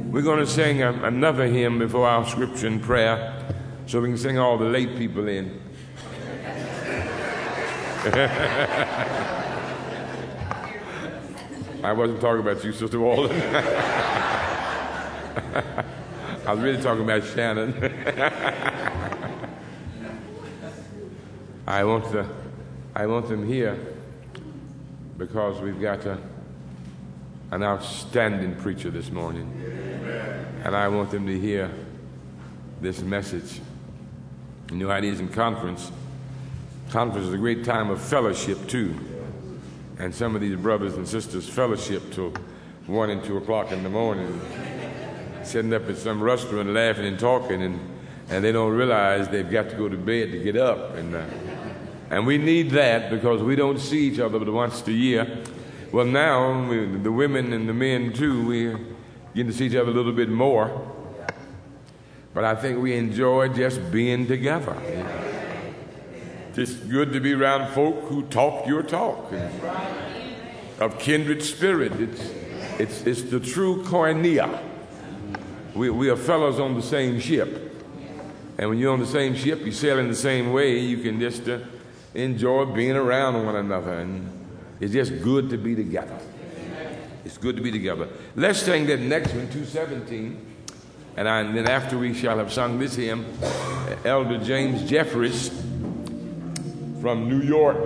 We're going to sing another hymn before our scripture and prayer so we can sing all the late people in. I wasn't talking about you, Sister Walden. I was really talking about Shannon. I want them here because we've got an outstanding preacher this morning. And I want them to hear this message. New Ideas in Conference. Conference is a great time of fellowship, too. And some of these brothers and sisters fellowship till 1 and 2 o'clock in the morning, sitting up at some restaurant laughing and talking, and they don't realize they've got to go to bed to get up. And we need that because we don't see each other but once a year. Well, now, the women and the men, too, we get to see each other a little bit more. But I think we enjoy just being together. It's good to be around folk who talk your talk, of kindred spirit. It's the true koinonia. We are fellows on the same ship. And when you're on the same ship, you sail in the same way, you can just enjoy being around one another. And it's just good to be together. It's good to be together. Let's sing that next one, 217. And then after we shall have sung this hymn, Elder James Jeffries from New York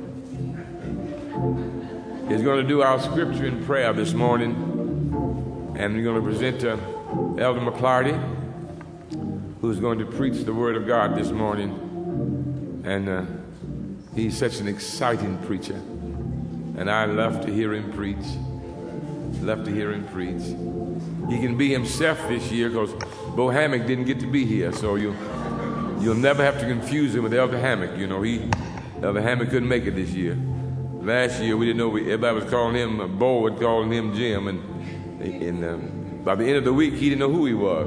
is going to do our scripture and prayer this morning. And we're going to present Elder McClarty, who's going to preach the Word of God this morning. And he's such an exciting preacher. And I love to hear him preach. Love to hear him preach. He can be himself this year because Bo Hammock didn't get to be here. So you'll never have to confuse him with Elder Hammock. You know, Elder Hammock couldn't make it this year. Last year we didn't know. Everybody was calling him Bo, was calling him Jim, and by the end of the week he didn't know who he was.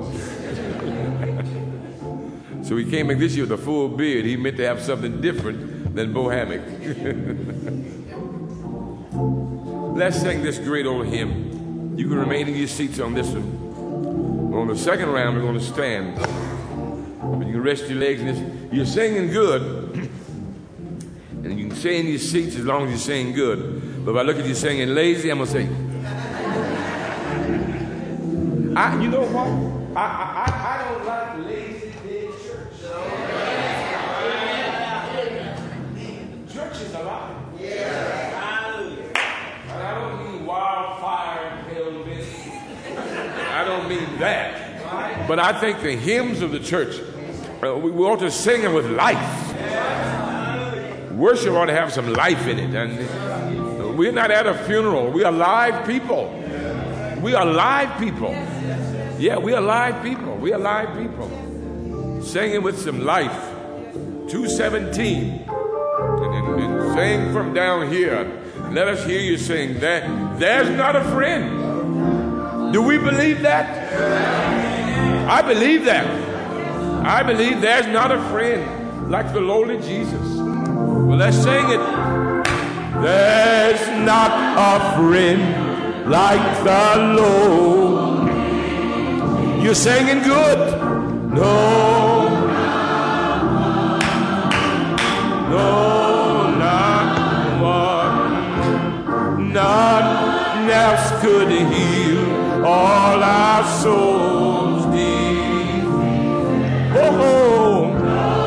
So he came back this year with a full beard. He meant to have something different than Bo Hammock. Let's sing this great old hymn. You can remain in your seats on this one. On the second round, we're going to stand. But you can rest your legs in this. You're singing good. And you can stay in your seats as long as you're singing good. But if I look at you singing lazy, I'm going to say, you know what? I don't like lazy dead church. Church is alive. I don't mean that. But I think the hymns of the church, we ought to sing them with life. Worship ought to have some life in it. And we're not at a funeral. We are live people. We are live people. Yeah, we are live people. We are live people. Singing with some life. 217. And sing from down here. Let us hear you sing that. There's not a friend. Do we believe that? I believe that. I believe there's not a friend like the lowly Jesus. Well, let's sing it. There's not a friend like the Lord. You're singing good. No, not one. None else could heal all our souls need. Oh,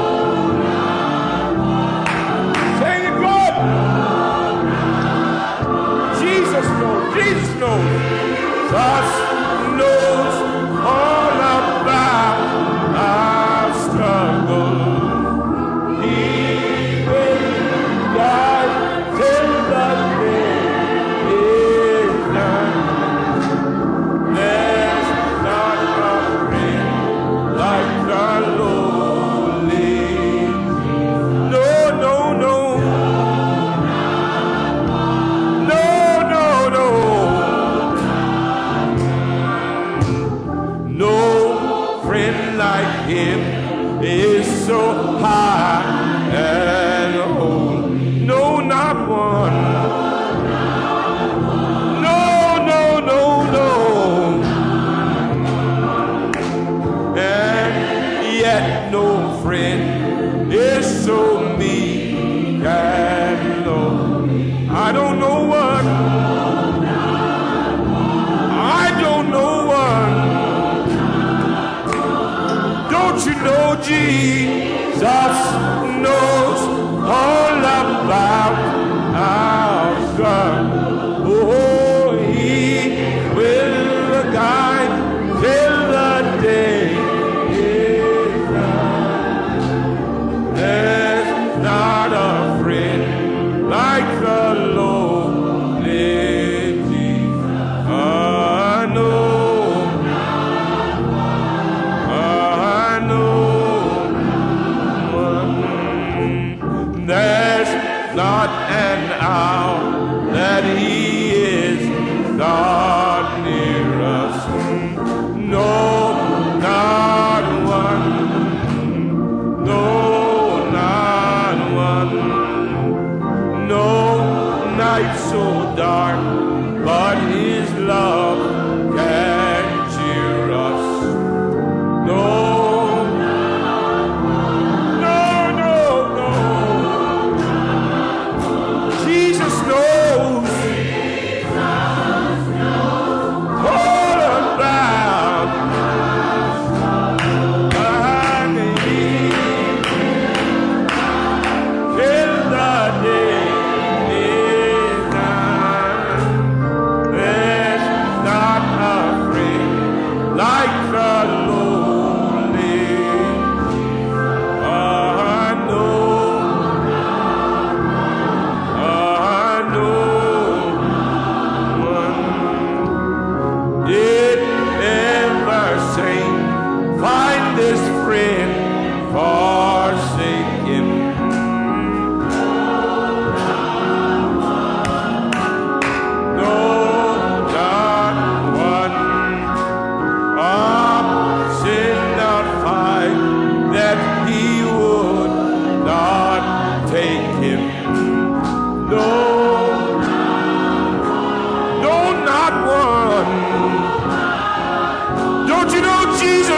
sing it good. Jesus knows. Jesus knows. Jesus knows all about our struggle. He will guide till the day is done. There's not a friend like the lowly. No, no, no. No, no, no.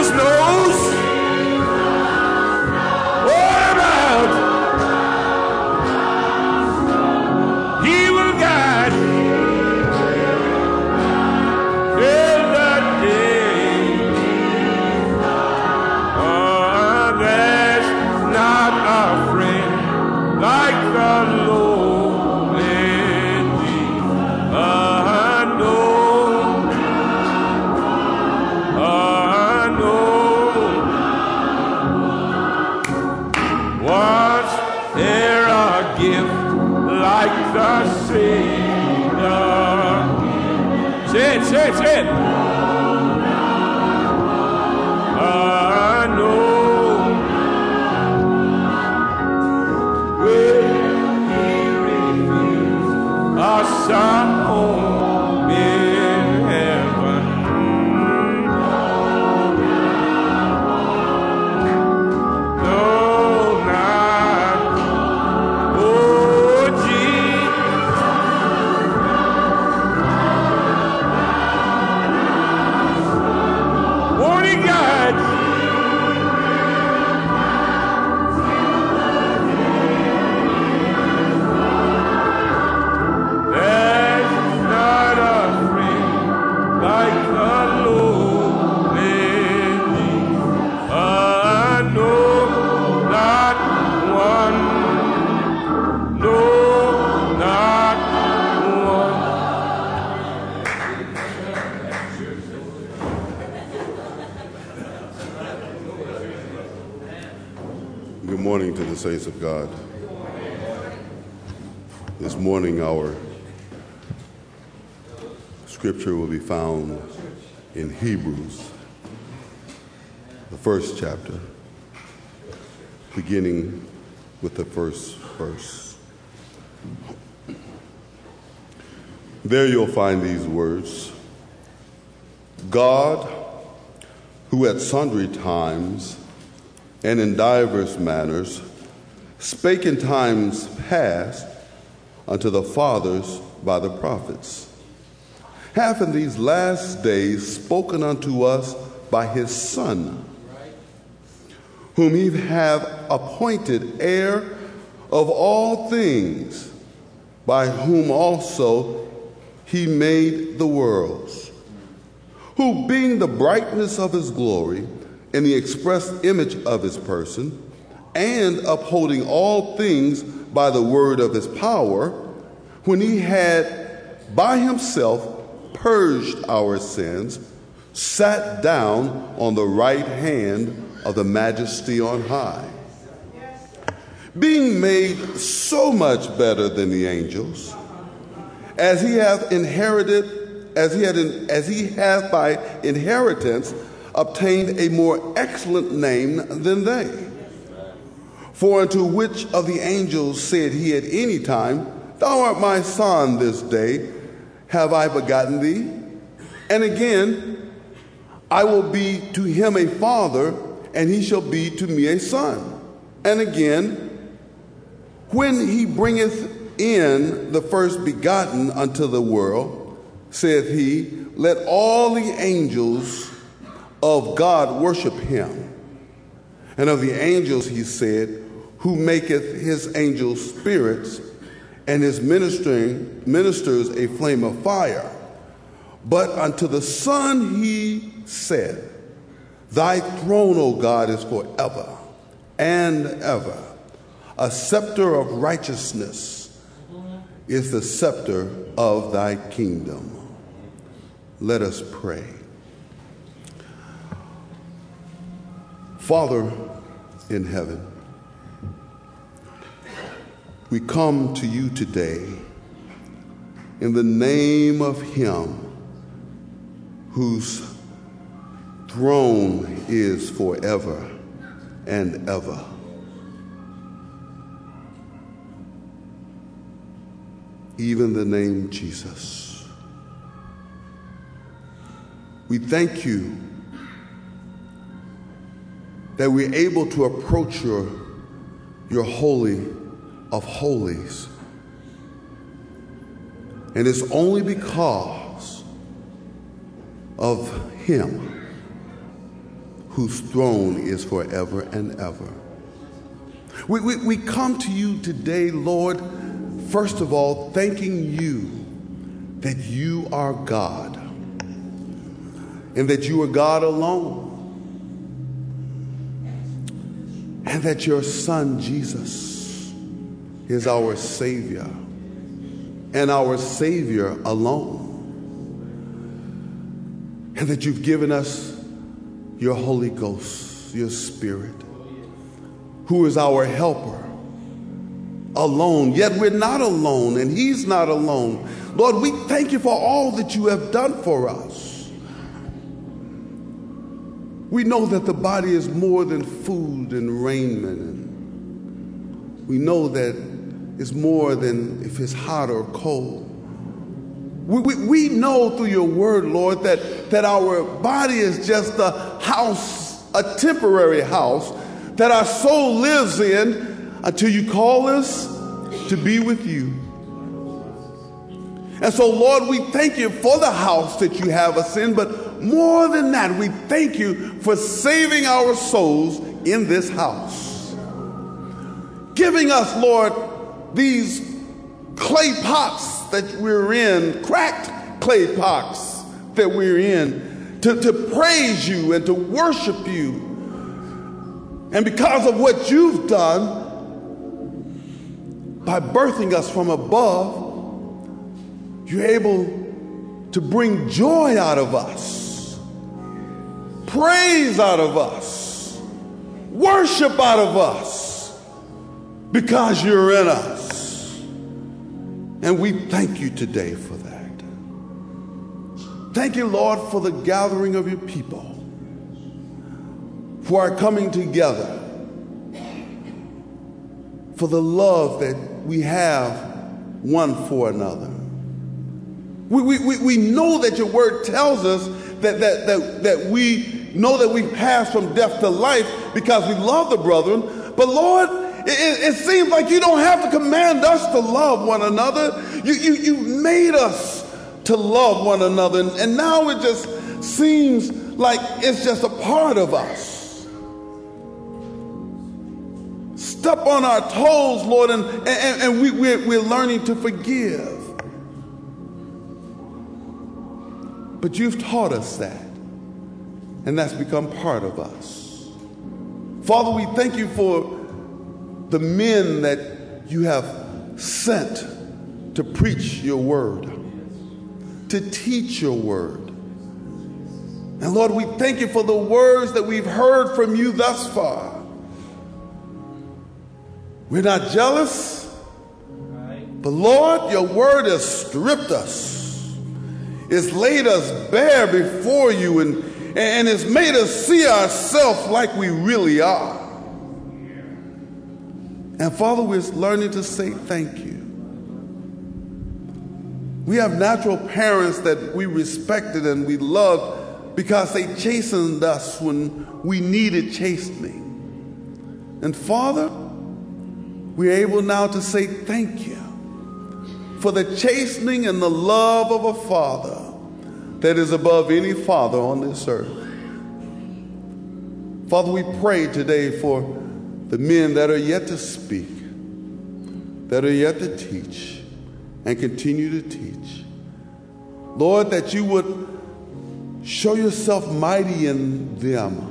Jesus knows all about. He will guide in the day. There's not a friend like the lonely deep. Was there a gift like the Savior? Say it, say it, say it. I know when He reveals a son home in heaven. Good morning to the saints of God. This morning our scripture will be found in Hebrews, the first chapter, beginning with the first verse. There you'll find these words: God, who at sundry times and in divers manners spake in times past unto the fathers by the prophets, hath in these last days spoken unto us by his Son, whom he hath appointed heir of all things, by whom also he made the worlds, who being the brightness of his glory, in the express image of his person, and upholding all things by the word of his power, when he had by himself purged our sins, sat down on the right hand of the majesty on high, being made so much better than the angels, as he hath by inheritance obtained a more excellent name than they. For unto which of the angels said he at any time, Thou art my son, this day have I begotten thee? And again, I will be to him a father, and he shall be to me a son. And again, when he bringeth in the first begotten unto the world, saith he, Let all the angels of God worship him. And of the angels he said, Who maketh his angels spirits, and his ministers a flame of fire. But unto the Son he said, Thy throne, O God, is forever and ever. A scepter of righteousness is the scepter of thy kingdom. Let us pray. Father in heaven, we come to you today in the name of him whose throne is forever and ever. Even the name Jesus. We thank you that we're able to approach your holy of holies. And it's only because of him whose throne is forever and ever. We come to you today, Lord, first of all, thanking you that you are God and that you are God alone, and that your Son, Jesus, is our Savior and our Savior alone, and that you've given us your Holy Ghost, your Spirit, who is our helper alone. Yet we're not alone, and he's not alone. Lord, we thank you for all that you have done for us. We know that the body is more than food and raiment, and we know that it's more than if it's hot or cold. We know through your word, Lord, that our body is just a house, a temporary house that our soul lives in until you call us to be with you. And so, Lord, we thank you for the house that you have us in, but more than that, we thank you for saving our souls in this house. Giving us, Lord, these clay pots that we're in, cracked clay pots that we're in, to praise you and to worship you. And because of what you've done, by birthing us from above, you're able to bring joy out of us, praise out of us, worship out of us, because you're in us. And we thank you today for that. Thank you, Lord, for the gathering of your people who are coming together, for the love that we have one for another. We know that your word tells us that we know that we pass from death to life because we love the brethren. But Lord, it seems like you don't have to command us to love one another. You made us to love one another. And now it just seems like it's just a part of us. Step on our toes, Lord, and we're learning to forgive. But you've taught us that, and that's become part of us. Father, we thank you for the men that you have sent to preach your word, to teach your word. And Lord, we thank you for the words that we've heard from you thus far. We're not jealous, but Lord, your word has stripped us. It's laid us bare before you and it's made us see ourselves like we really are. And Father, we're learning to say thank you. We have natural parents that we respected and we loved because they chastened us when we needed chastening. And Father, we're able now to say thank you for the chastening and the love of a father that is above any father on this earth. Father, we pray today for the men that are yet to speak, that are yet to teach, and continue to teach. Lord, that you would show yourself mighty in them,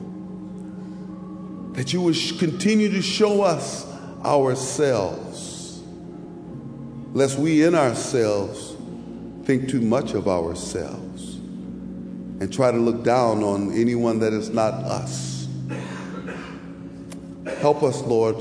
that you would continue to show us ourselves, lest we in ourselves think too much of ourselves and try to look down on anyone that is not us. Help us, Lord,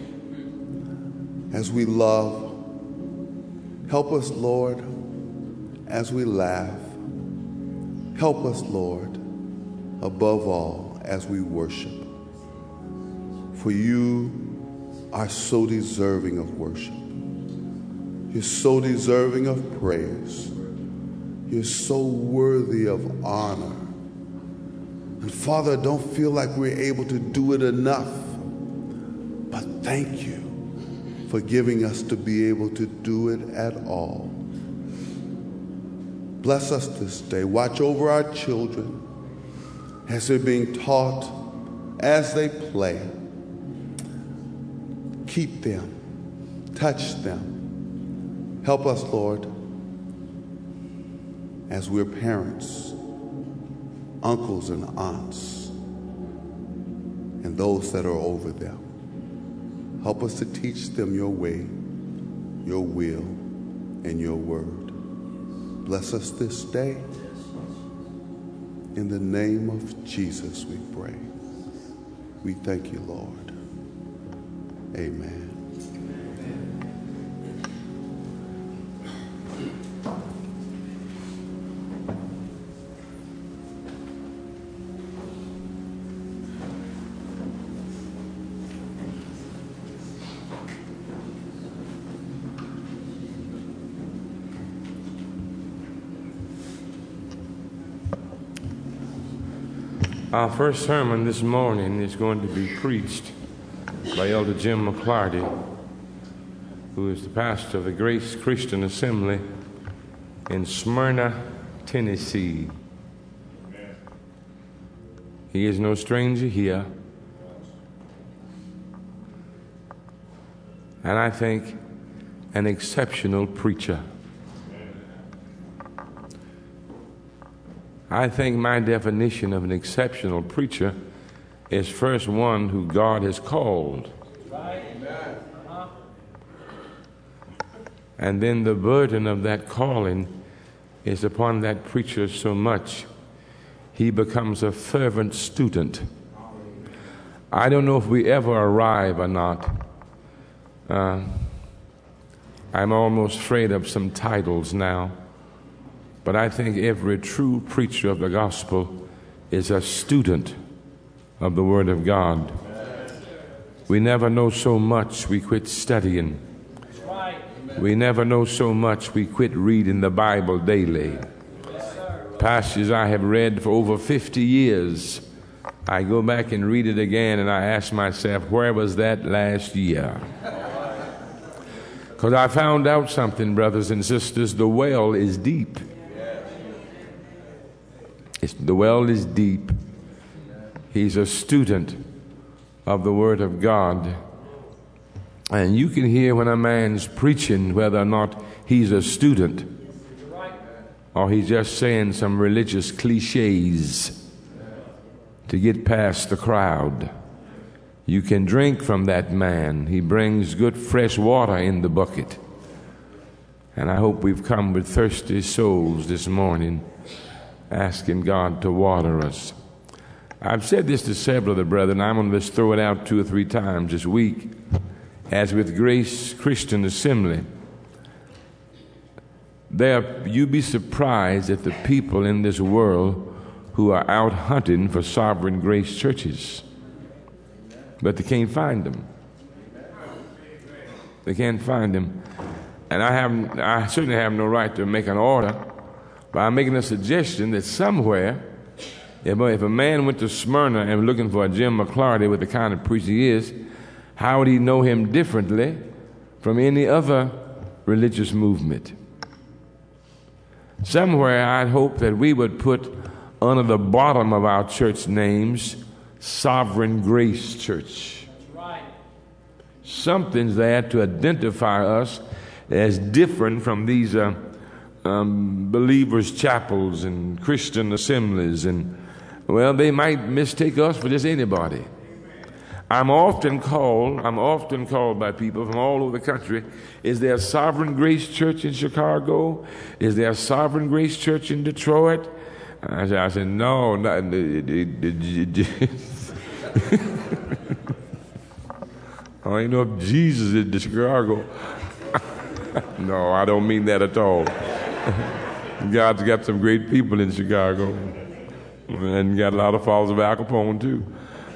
as we love. Help us, Lord, as we laugh. Help us, Lord, above all, as we worship. For you are so deserving of worship. You're so deserving of praise. You're so worthy of honor. And Father, I don't feel like we're able to do it enough. But thank you for giving us to be able to do it at all. Bless us this day. Watch over our children. as they're being taught, as they play. Keep them, touch them. Help us, Lord, as we're parents, uncles and aunts, and those that are over them. Help us to teach them your way, your will, and your word. Bless us this day. In the name of Jesus we pray. We thank you, Lord. Amen. Our first sermon this morning is going to be preached by Elder Jim McClarty, who is the pastor of the Grace Christian Assembly in Smyrna, Tennessee. Amen. He is no stranger here, and I think an exceptional preacher. I think my definition of an exceptional preacher is first one who God has called. And then the burden of that calling is upon that preacher so much he becomes a fervent student. I don't know if we ever arrive or not. I'm almost afraid of some titles now. But I think every true preacher of the gospel is a student of the Word of God. We never know so much we quit studying. We never know so much we quit reading the Bible daily. Passages I have read for over 50 years, I go back and read it again and I ask myself, where was that last year? Because I found out something, brothers and sisters, the well is deep. The well is deep. He's a student of the Word of God. And you can hear when a man's preaching whether or not he's a student or he's just saying some religious cliches to get past the crowd. You can drink from that man. He brings good fresh water in the bucket. And I hope we've come with thirsty souls this morning, asking God to water us. I've said this to several of the brethren. I'm going to just throw it out 2 or 3 times this week. As with Grace Christian Assembly, you'd be surprised at the people in this world who are out hunting for Sovereign Grace churches, but they can't find them. They can't find them. And I certainly have no right to make an order, but I'm making a suggestion that somewhere, if a man went to Smyrna and looking for a Jim McClarty with the kind of preacher he is, how would he know him differently from any other religious movement? Somewhere I'd hope that we would put under the bottom of our church names, Sovereign Grace Church. That's right. Something's there to identify us as different from these believers' chapels and Christian assemblies, and well, they might mistake us for just anybody. I'm often called by people from all over the country. Is there a Sovereign Grace Church in Chicago? Is there a Sovereign Grace Church in Detroit? I said no. I ain't know if Jesus is in Chicago. No, I don't mean that at all. God's got some great people in Chicago, and got a lot of followers of Al Capone too.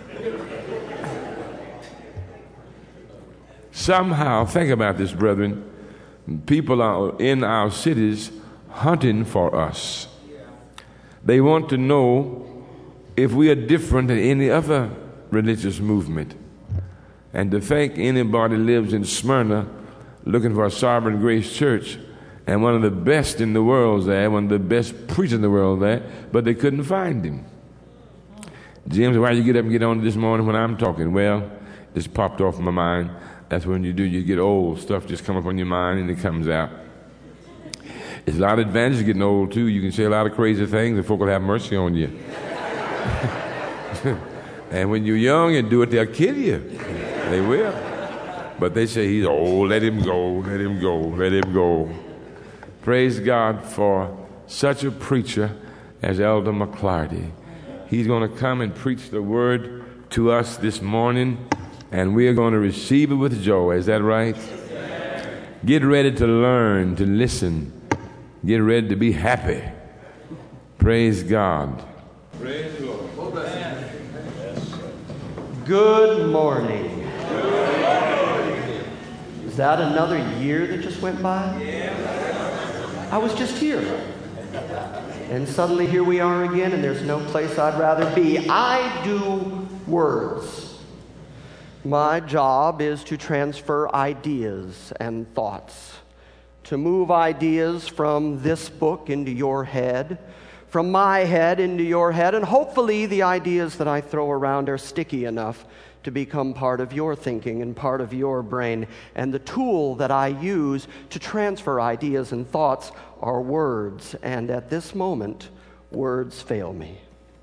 Somehow, think about this, brethren, people are in our cities hunting for us. They want to know if we are different than any other religious movement. And to think anybody lives in Smyrna looking for a Sovereign Grace Church, and one of the best in the world there, one of the best preachers in the world there, but they couldn't find him. James, why you get up and get on this morning when I'm talking? Well, it's popped off my mind. That's when you do. You get old. Stuff just come up on your mind and it comes out. It's a lot of advantage getting old, too. You can say a lot of crazy things and folk will have mercy on you. And when you're young and do it, they'll kill you. They will. But they say he's old. Let him go. Let him go. Let him go. Praise God for such a preacher as Elder McClarty. He's going to come and preach the word to us this morning, and we are going to receive it with joy. Is that right? Get ready to learn, to listen. Get ready to be happy. Praise God. Praise the Lord. Good morning. Is that another year that just went by? I was just here. And suddenly here we are again, and there's no place I'd rather be. I do words. My job is to transfer ideas and thoughts, to move ideas from this book into your head, from my head into your head, and hopefully the ideas that I throw around are sticky enough to become part of your thinking and part of your brain. And the tool that I use to transfer ideas and thoughts are words. And at this moment, words fail me.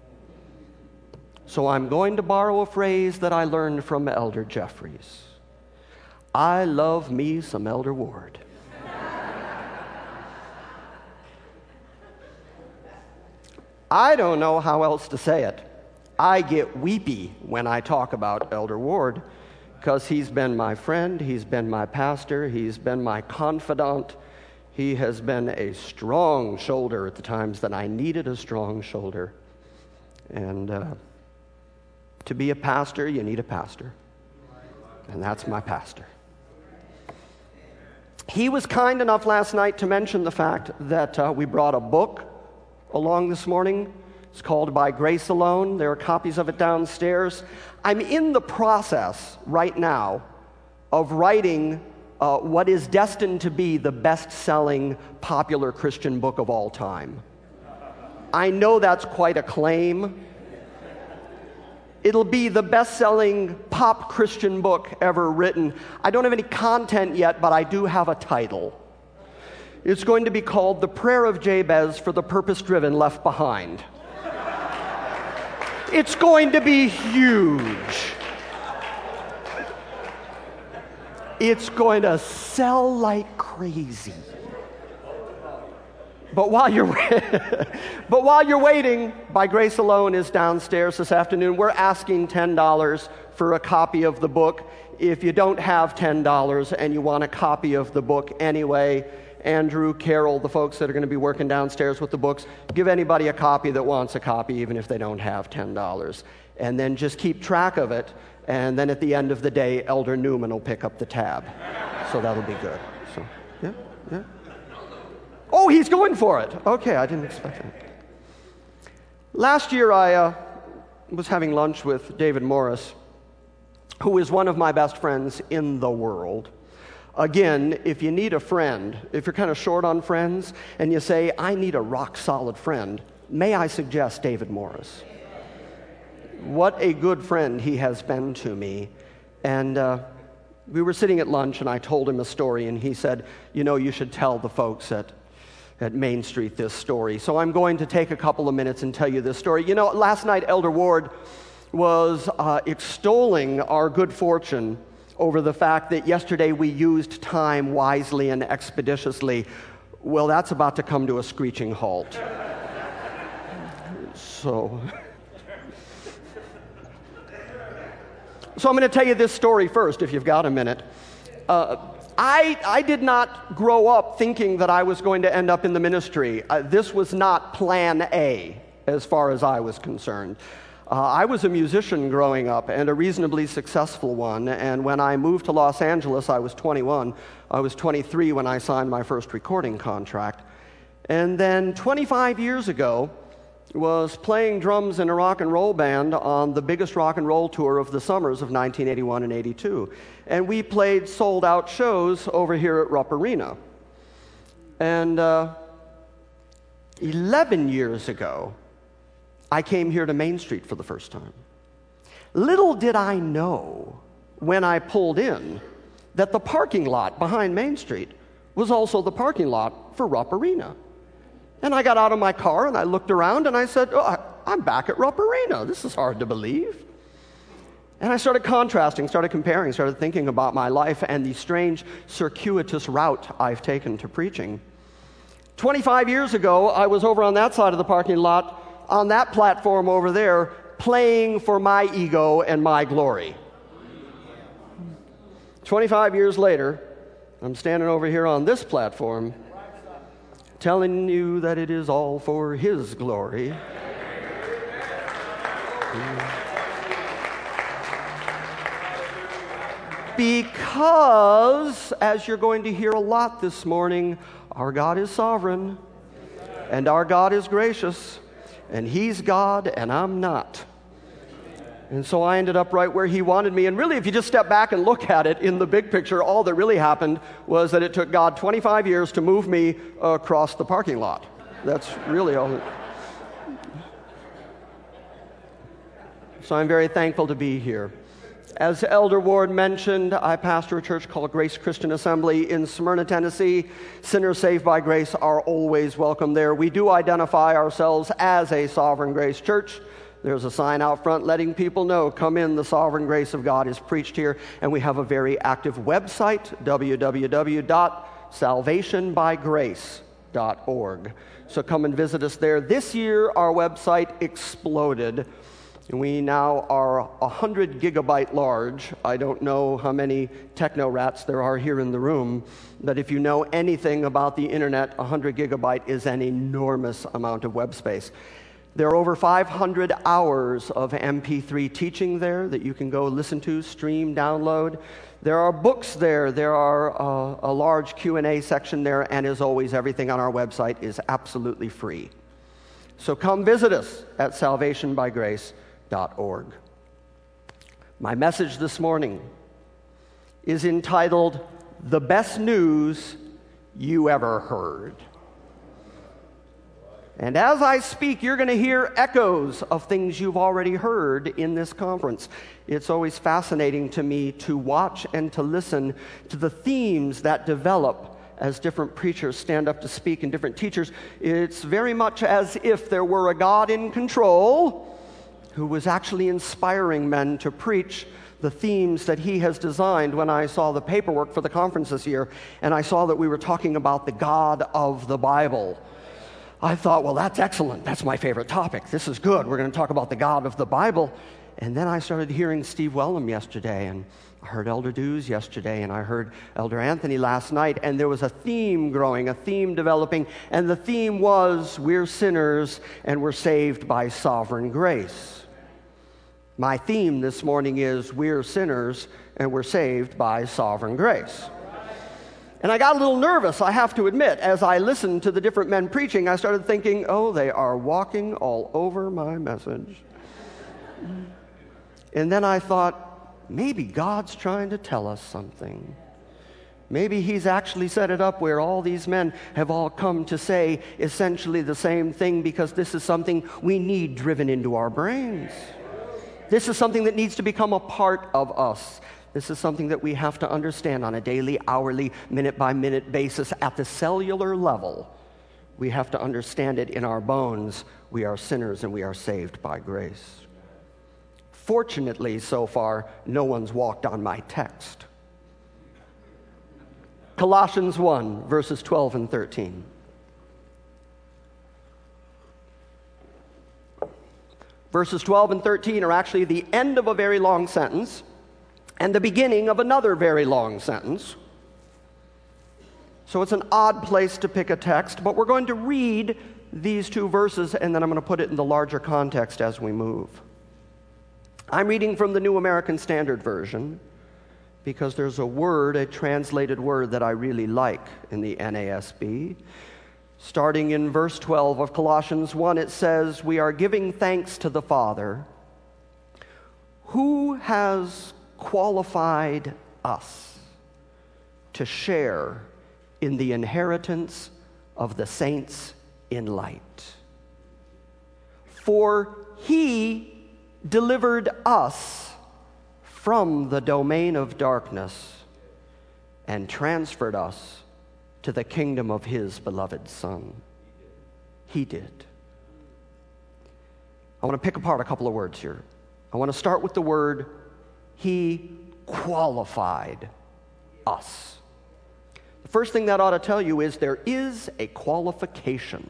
So I'm going to borrow a phrase that I learned from Elder Jeffries. I love me some Elder Ward. I don't know how else to say it. I get weepy when I talk about Elder Ward because he's been my friend, he's been my pastor, he's been my confidant. He has been a strong shoulder at the times that I needed a strong shoulder. And to be a pastor, you need a pastor. And that's my pastor. He was kind enough last night to mention the fact that we brought a book along this morning. It's called By Grace Alone. There are copies of it downstairs. I'm in the process right now of writing what is destined to be the best-selling popular Christian book of all time. I know that's quite a claim. It'll be the best-selling pop Christian book ever written. I don't have any content yet, but I do have a title. It's going to be called The Prayer of Jabez for the Purpose-Driven Left Behind. It's going to be huge. It's going to sell like crazy. But while you're waiting, By Grace Alone is downstairs this afternoon. We're asking $10 for a copy of the book. If you don't have $10 and you want a copy of the book anyway, Andrew, Carol, the folks that are going to be working downstairs with the books, give anybody a copy that wants a copy, even if they don't have $10. And then just keep track of it, and then at the end of the day, Elder Newman will pick up the tab. So that'll be good. So, yeah. Oh, he's going for it. Okay, I didn't expect that. Last year, I was having lunch with David Morris, who is one of my best friends in the world. Again, if you need a friend, if you're kind of short on friends, and you say, I need a rock-solid friend, may I suggest David Morris? What a good friend he has been to me. And we were sitting at lunch, and I told him a story, and he said, you should tell the folks at Main Street this story. So I'm going to take a couple of minutes and tell you this story. Last night, Elder Ward was extolling our good fortune over the fact that yesterday we used time wisely and expeditiously. Well, that's about to come to a screeching halt. So I'm going to tell you this story first, if you've got a minute. I did not grow up thinking that I was going to end up in the ministry. This was not plan A, as far as I was concerned. I was a musician growing up, and a reasonably successful one, and when I moved to Los Angeles, I was 21. I was 23 when I signed my first recording contract. And then 25 years ago, was playing drums in a rock and roll band on the biggest rock and roll tour of the summers of 1981 and 82. And we played sold-out shows over here at Rupp Arena. And 11 years ago, I came here to Main Street for the first time. Little did I know when I pulled in that the parking lot behind Main Street was also the parking lot for Rupp Arena. And I got out of my car and I looked around and I said, oh, I'm back at Rupp Arena. This is hard to believe. And I started contrasting, started comparing, started thinking about my life and the strange circuitous route I've taken to preaching. 25 years ago, I was over on that side of the parking lot, on that platform over there, playing for my ego and my glory. 25 years later, I'm standing over here on this platform, telling you that it is all for His glory. Because, as you're going to hear a lot this morning, our God is sovereign, and our God is gracious, and He's God, and I'm not. And so I ended up right where He wanted me. And really, if you just step back and look at it in the big picture, all that really happened was that it took God 25 years to move me across the parking lot. That's really all. So I'm very thankful to be here. As Elder Ward mentioned, I pastor a church called Grace Christian Assembly in Smyrna, Tennessee. Sinners saved by grace are always welcome there. We do identify ourselves as a Sovereign Grace church. There's a sign out front letting people know, come in, the sovereign grace of God is preached here. And we have a very active website, www.salvationbygrace.org. So come and visit us there. This year, our website exploded. And we now are 100 gigabyte large. I don't know how many techno rats there are here in the room, but if you know anything about the internet, 100 gigabyte is an enormous amount of web space. There are over 500 hours of MP3 teaching there that you can go listen to, stream, download. There are books there. There are a large Q&A section there, and as always, everything on our website is absolutely free. So come visit us at salvationbygrace.org. My message this morning is entitled, The Best News You Ever Heard. And as I speak, you're going to hear echoes of things you've already heard in this conference. It's always fascinating to me to watch and to listen to the themes that develop as different preachers stand up to speak and different teachers. It's very much as if there were a God in control who was actually inspiring men to preach the themes that He has designed. When I saw the paperwork for the conference this year, and I saw that we were talking about the God of the Bible, I thought, well, that's excellent. That's my favorite topic. This is good. We're going to talk about the God of the Bible. And then I started hearing Steve Wellum yesterday, and I heard Elder Dews yesterday, and I heard Elder Anthony last night, and there was a theme growing, a theme developing, and the theme was, we're sinners, and we're saved by sovereign grace. My theme this morning is, we're sinners, and we're saved by sovereign grace. And I got a little nervous, I have to admit. As I listened to the different men preaching, I started thinking, oh, they are walking all over my message. And then I thought, maybe God's trying to tell us something. Maybe He's actually set it up where all these men have all come to say essentially the same thing, because this is something we need driven into our brains. This is something that needs to become a part of us. This is something that we have to understand on a daily, hourly, minute-by-minute basis at the cellular level. We have to understand it in our bones. We are sinners and we are saved by grace. Fortunately, so far, no one's walked on my text. Colossians 1, verses 12 and 13. Verses 12 and 13 are actually the end of a very long sentence and the beginning of another very long sentence. So it's an odd place to pick a text, but we're going to read these two verses, and then I'm going to put it in the larger context as we move. I'm reading from the New American Standard Version because there's a word, a translated word, that I really like in the NASB. Starting in verse 12 of Colossians 1, it says, we are giving thanks to the Father who has qualified us to share in the inheritance of the saints in light. For he delivered us from the domain of darkness and transferred us to the kingdom of his beloved Son. He did. I want to pick apart a couple of words here. I want to start with the word, he qualified us. The first thing that ought to tell you is there is a qualification.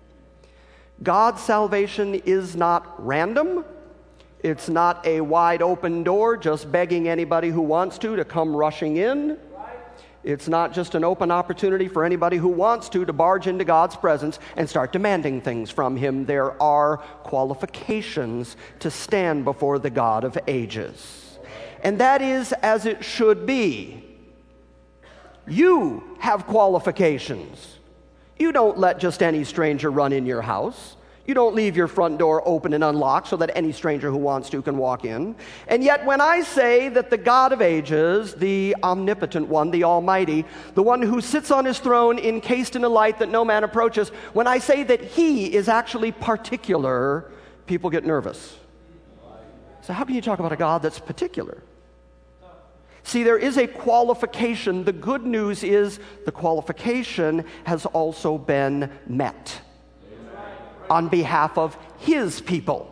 God's salvation is not random. It's not a wide open door just begging anybody who wants to come rushing in. It's not just an open opportunity for anybody who wants to barge into God's presence and start demanding things from him. There are qualifications to stand before the God of ages. And that is as it should be. You have qualifications. You don't let just any stranger run in your house. You don't leave your front door open and unlocked so that any stranger who wants to can walk in. And yet when I say that the God of ages, the omnipotent one, the almighty, the one who sits on his throne encased in a light that no man approaches, when I say that he is actually particular, people get nervous. So how can you talk about a God that's particular? See, there is a qualification. The good news is the qualification has also been met on behalf of his people.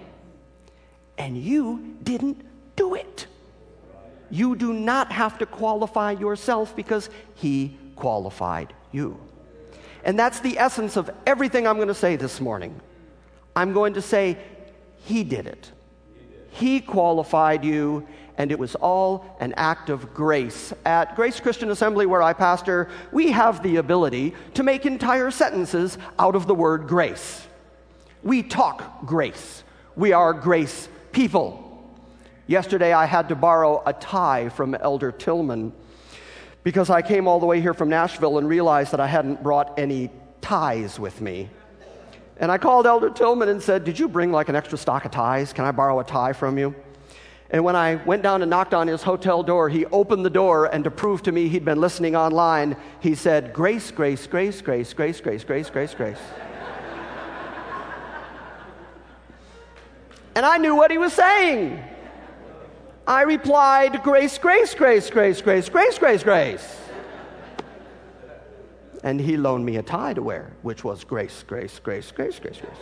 And you didn't do it. You do not have to qualify yourself because he qualified you. And that's the essence of everything I'm going to say this morning. I'm going to say he did it. He qualified you, and it was all an act of grace. At Grace Christian Assembly, where I pastor, we have the ability to make entire sentences out of the word grace. We talk grace. We are grace people. Yesterday, I had to borrow a tie from Elder Tillman because I came all the way here from Nashville and realized that I hadn't brought any ties with me. And I called Elder Tillman and said, "Did you bring like an extra stock of ties? Can I borrow a tie from you?" And when I went down and knocked on his hotel door, he opened the door, and to prove to me he'd been listening online, he said, "Grace, grace, grace, grace, grace, grace, grace, grace, grace." And I knew what he was saying. I replied, "Grace, grace, grace, grace, grace, grace, grace, grace." And he loaned me a tie to wear, which was grace, grace, grace, grace, grace, grace.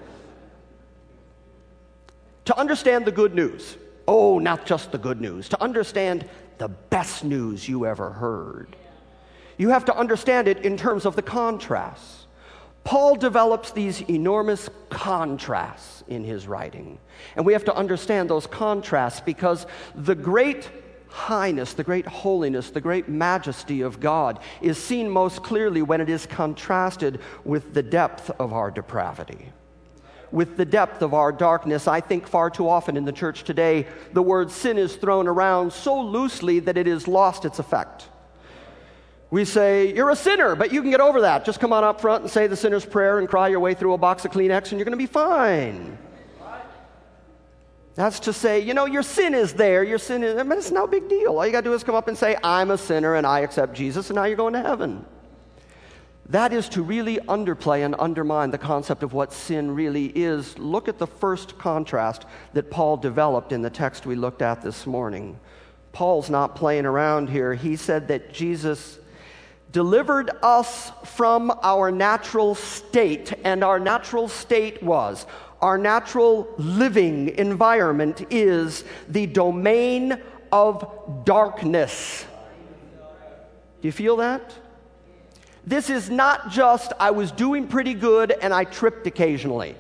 To understand the good news, oh, not just the good news, to understand the best news you ever heard, you have to understand it in terms of the contrasts. Paul develops these enormous contrasts in his writing. And we have to understand those contrasts because the great highness, the great holiness, the great majesty of God is seen most clearly when it is contrasted with the depth of our depravity, with the depth of our darkness. I think far too often in the church today, the word sin is thrown around so loosely that it has lost its effect. We say, "You're a sinner, but you can get over that. Just come on up front and say the sinner's prayer and cry your way through a box of Kleenex and you're going to be fine." That's to say, your sin is there. Your sin is, it's no big deal. All you got to do is come up and say, "I'm a sinner and I accept Jesus," and now you're going to heaven. That is to really underplay and undermine the concept of what sin really is. Look at the first contrast that Paul developed in the text we looked at this morning. Paul's not playing around here. He said that Jesus delivered us from our natural state, and our natural state was, our natural living environment is the domain of darkness. Do you feel that? This is not just, I was doing pretty good and I tripped occasionally.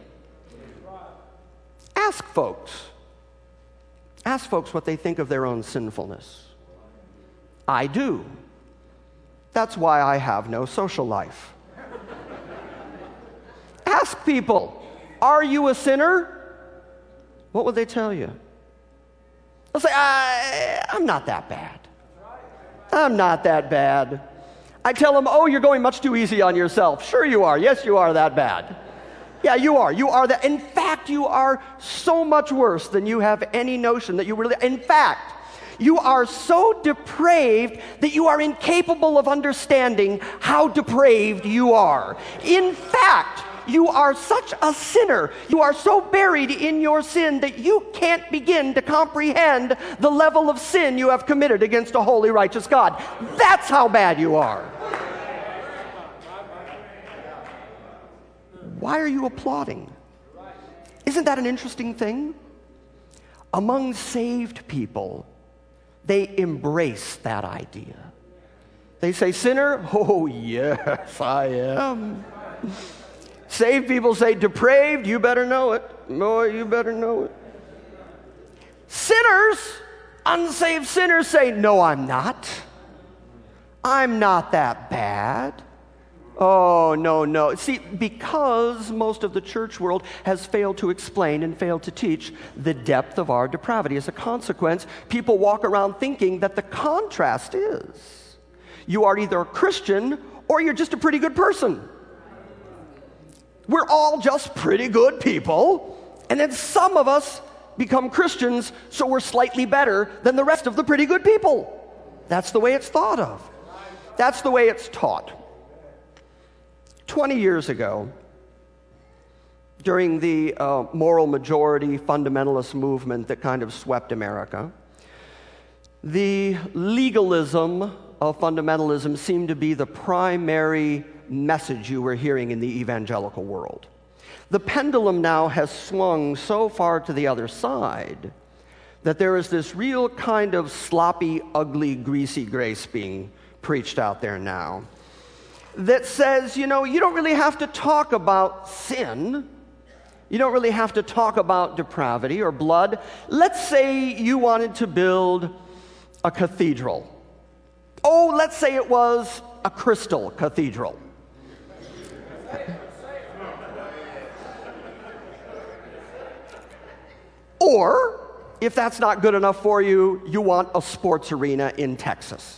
Ask folks. Ask folks what they think of their own sinfulness. I do. That's why I have no social life. Ask people, "Are you a sinner?" What would they tell you? They'll say, "I'm not that bad. I'm not that bad." I tell them, "Oh, you're going much too easy on yourself." "Sure you are. Yes, you are that bad." "Yeah, you are. You are that. In fact, you are so much worse than you have any notion that you really... In fact, you are so depraved that you are incapable of understanding how depraved you are. In fact, You are such a sinner. You are so buried in your sin that you can't begin to comprehend the level of sin you have committed against a holy, righteous God. That's how bad you are. Why are you applauding? Isn't that an interesting thing? Among saved people, they embrace that idea. They say, sinner? Oh, yes, I am. Saved people say, depraved? You better know it. Boy, you better know it. Sinners, unsaved sinners say, no, I'm not. I'm not that bad. Oh, no. See, because most of the church world has failed to explain and failed to teach the depth of our depravity. As a consequence, people walk around thinking that the contrast is you are either a Christian or you're just a pretty good person. We're all just pretty good people, and then some of us become Christians, so we're slightly better than the rest of the pretty good people. That's the way it's thought of. That's the way it's taught. 20 years ago, during the moral majority fundamentalist movement that kind of swept America, the legalism of fundamentalism seemed to be the primary message you were hearing in the evangelical world. The pendulum now has swung so far to the other side that there is this real kind of sloppy, ugly, greasy grace being preached out there now that says, you don't really have to talk about sin. You don't really have to talk about depravity or blood. Let's say you wanted to build a cathedral. Oh, let's say it was a crystal cathedral. Or, if that's not good enough for you, you want a sports arena in Texas.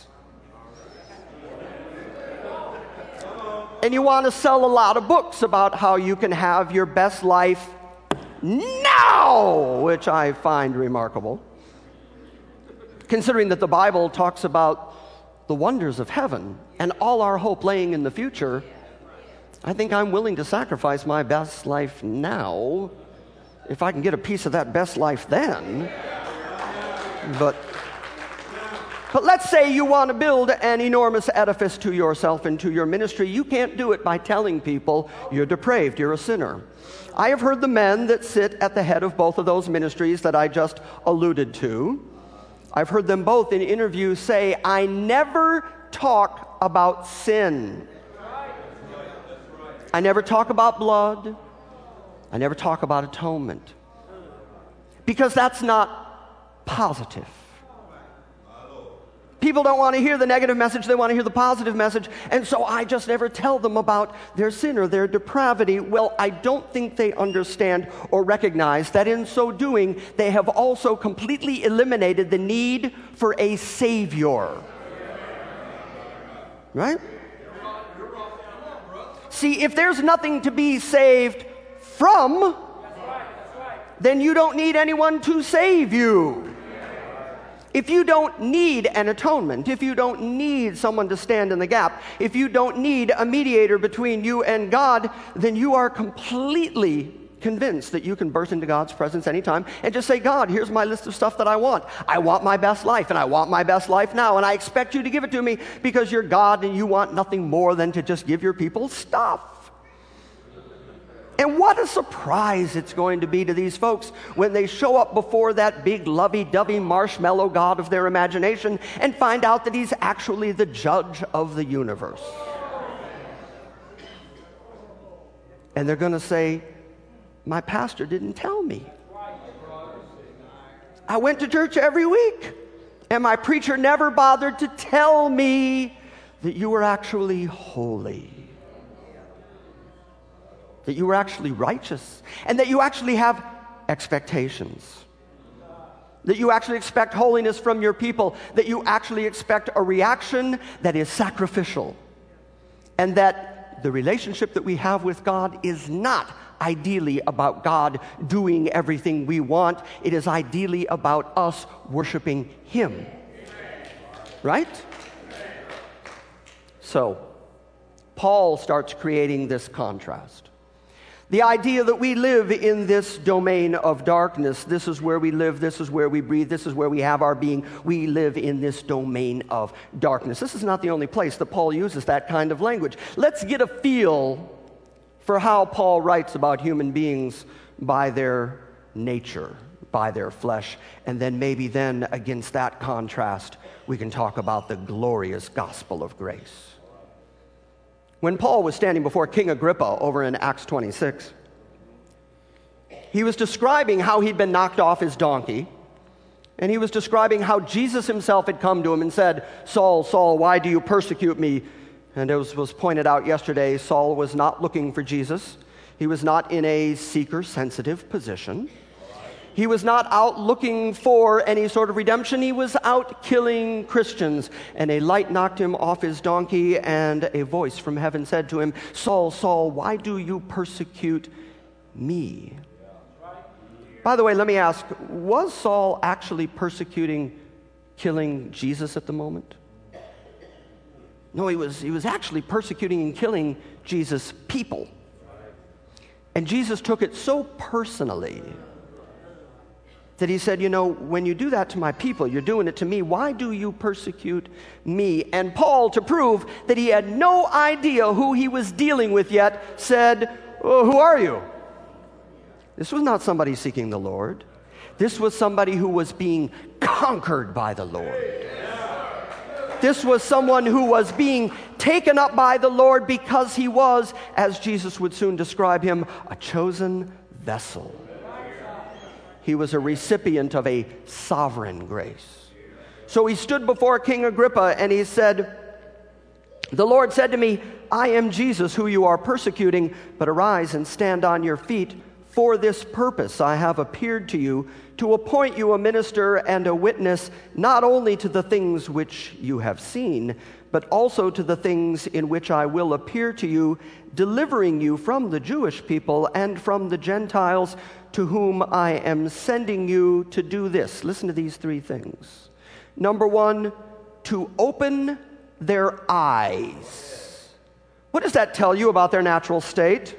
And you want to sell a lot of books about how you can have your best life now, which I find remarkable, considering that the Bible talks about the wonders of heaven and all our hope laying in the future. I think I'm willing to sacrifice my best life now if I can get a piece of that best life then. But let's say you want to build an enormous edifice to yourself and to your ministry. You can't do it by telling people you're depraved, you're a sinner. I have heard the men that sit at the head of both of those ministries that I just alluded to. I've heard them both in interviews say, I never talk about sin. I never talk about blood. I never talk about atonement. Because that's not positive. People don't want to hear the negative message, they want to hear the positive message, and so I just never tell them about their sin or their depravity. Well, I don't think they understand or recognize that in so doing, they have also completely eliminated the need for a Savior. Right? See, if there's nothing to be saved from, then you don't need anyone to save you. If you don't need an atonement, if you don't need someone to stand in the gap, if you don't need a mediator between you and God, then you are completely convinced that you can burst into God's presence anytime and just say, God, here's my list of stuff that I want. I want my best life, and I want my best life now, and I expect you to give it to me because you're God and you want nothing more than to just give your people stuff. And what a surprise it's going to be to these folks when they show up before that big lovey-dovey marshmallow God of their imagination and find out that he's actually the judge of the universe. And they're going to say, my pastor didn't tell me. I went to church every week, and my preacher never bothered to tell me that you were actually holy, that you were actually righteous, and that you actually have expectations, that you actually expect holiness from your people, that you actually expect a reaction that is sacrificial, and that the relationship that we have with God is not ideally about God doing everything we want. It is ideally about us worshiping Him. Right? So, Paul starts creating this contrast. The idea that we live in this domain of darkness, this is where we live, this is where we breathe, this is where we have our being. We live in this domain of darkness. This is not the only place that Paul uses that kind of language. Let's get a feel for how Paul writes about human beings by their nature, by their flesh, and then maybe then against that contrast, we can talk about the glorious gospel of grace. When Paul was standing before King Agrippa over in Acts 26, he was describing how he'd been knocked off his donkey, and he was describing how Jesus himself had come to him and said, "Saul, Saul, why do you persecute me?" And as was pointed out yesterday, Saul was not looking for Jesus. He was not in a seeker-sensitive position. He was not out looking for any sort of redemption. He was out killing Christians. And a light knocked him off his donkey, and a voice from heaven said to him, "Saul, Saul, why do you persecute me?" By the way, let me ask, was Saul actually persecuting, killing Jesus at the moment? No, he was actually persecuting and killing Jesus' people. And Jesus took it so personally that he said, when you do that to my people, you're doing it to me. Why do you persecute me? And Paul, to prove that he had no idea who he was dealing with yet, said, "Who are you?" This was not somebody seeking the Lord. This was somebody who was being conquered by the Lord. This was someone who was being taken up by the Lord because he was, as Jesus would soon describe him, a chosen vessel. He was a recipient of a sovereign grace. So he stood before King Agrippa and he said, "The Lord said to me, I am Jesus who you are persecuting, but arise and stand on your feet. For this purpose I have appeared to you, to appoint you a minister and a witness, not only to the things which you have seen, but also to the things in which I will appear to you, delivering you from the Jewish people and from the Gentiles, to whom I am sending you to do this." Listen to these three things. Number one, to open their eyes. What does that tell you about their natural state?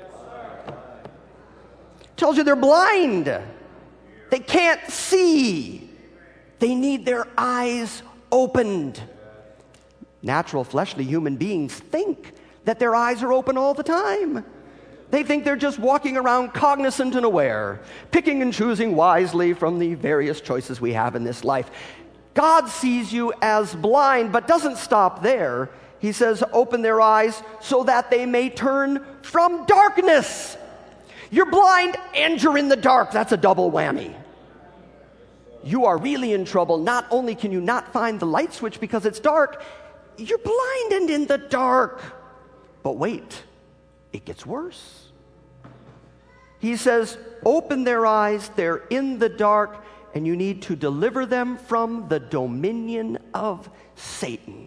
It tells you they're blind. They can't see. They need their eyes opened. Natural, fleshly human beings think that their eyes are open all the time. They think they're just walking around cognizant and aware, picking and choosing wisely from the various choices we have in this life. God sees you as blind, but doesn't stop there. He says, open their eyes so that they may turn from darkness. You're blind and you're in the dark. That's a double whammy. You are really in trouble. Not only can you not find the light switch because it's dark, you're blind and in the dark. But wait, it gets worse. He says, open their eyes, they're in the dark, and you need to deliver them from the dominion of Satan.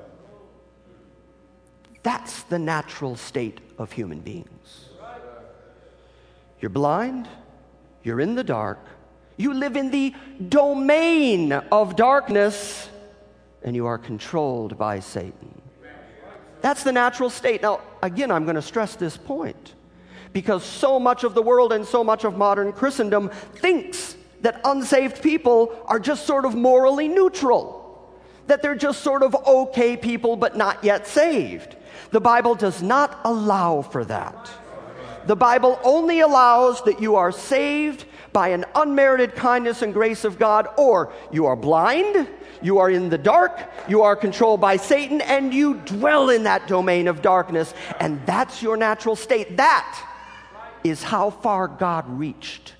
That's the natural state of human beings. You're blind, you're in the dark, you live in the domain of darkness, and you are controlled by Satan. That's the natural state. Now, again, I'm going to stress this point, because so much of the world and so much of modern Christendom thinks that unsaved people are just sort of morally neutral, that they're just sort of okay people but not yet saved. The Bible does not allow for that. The Bible only allows that you are saved by an unmerited kindness and grace of God, or you are blind, you are in the dark, you are controlled by Satan, and you dwell in that domain of darkness, and that's your natural state. That is how far God reached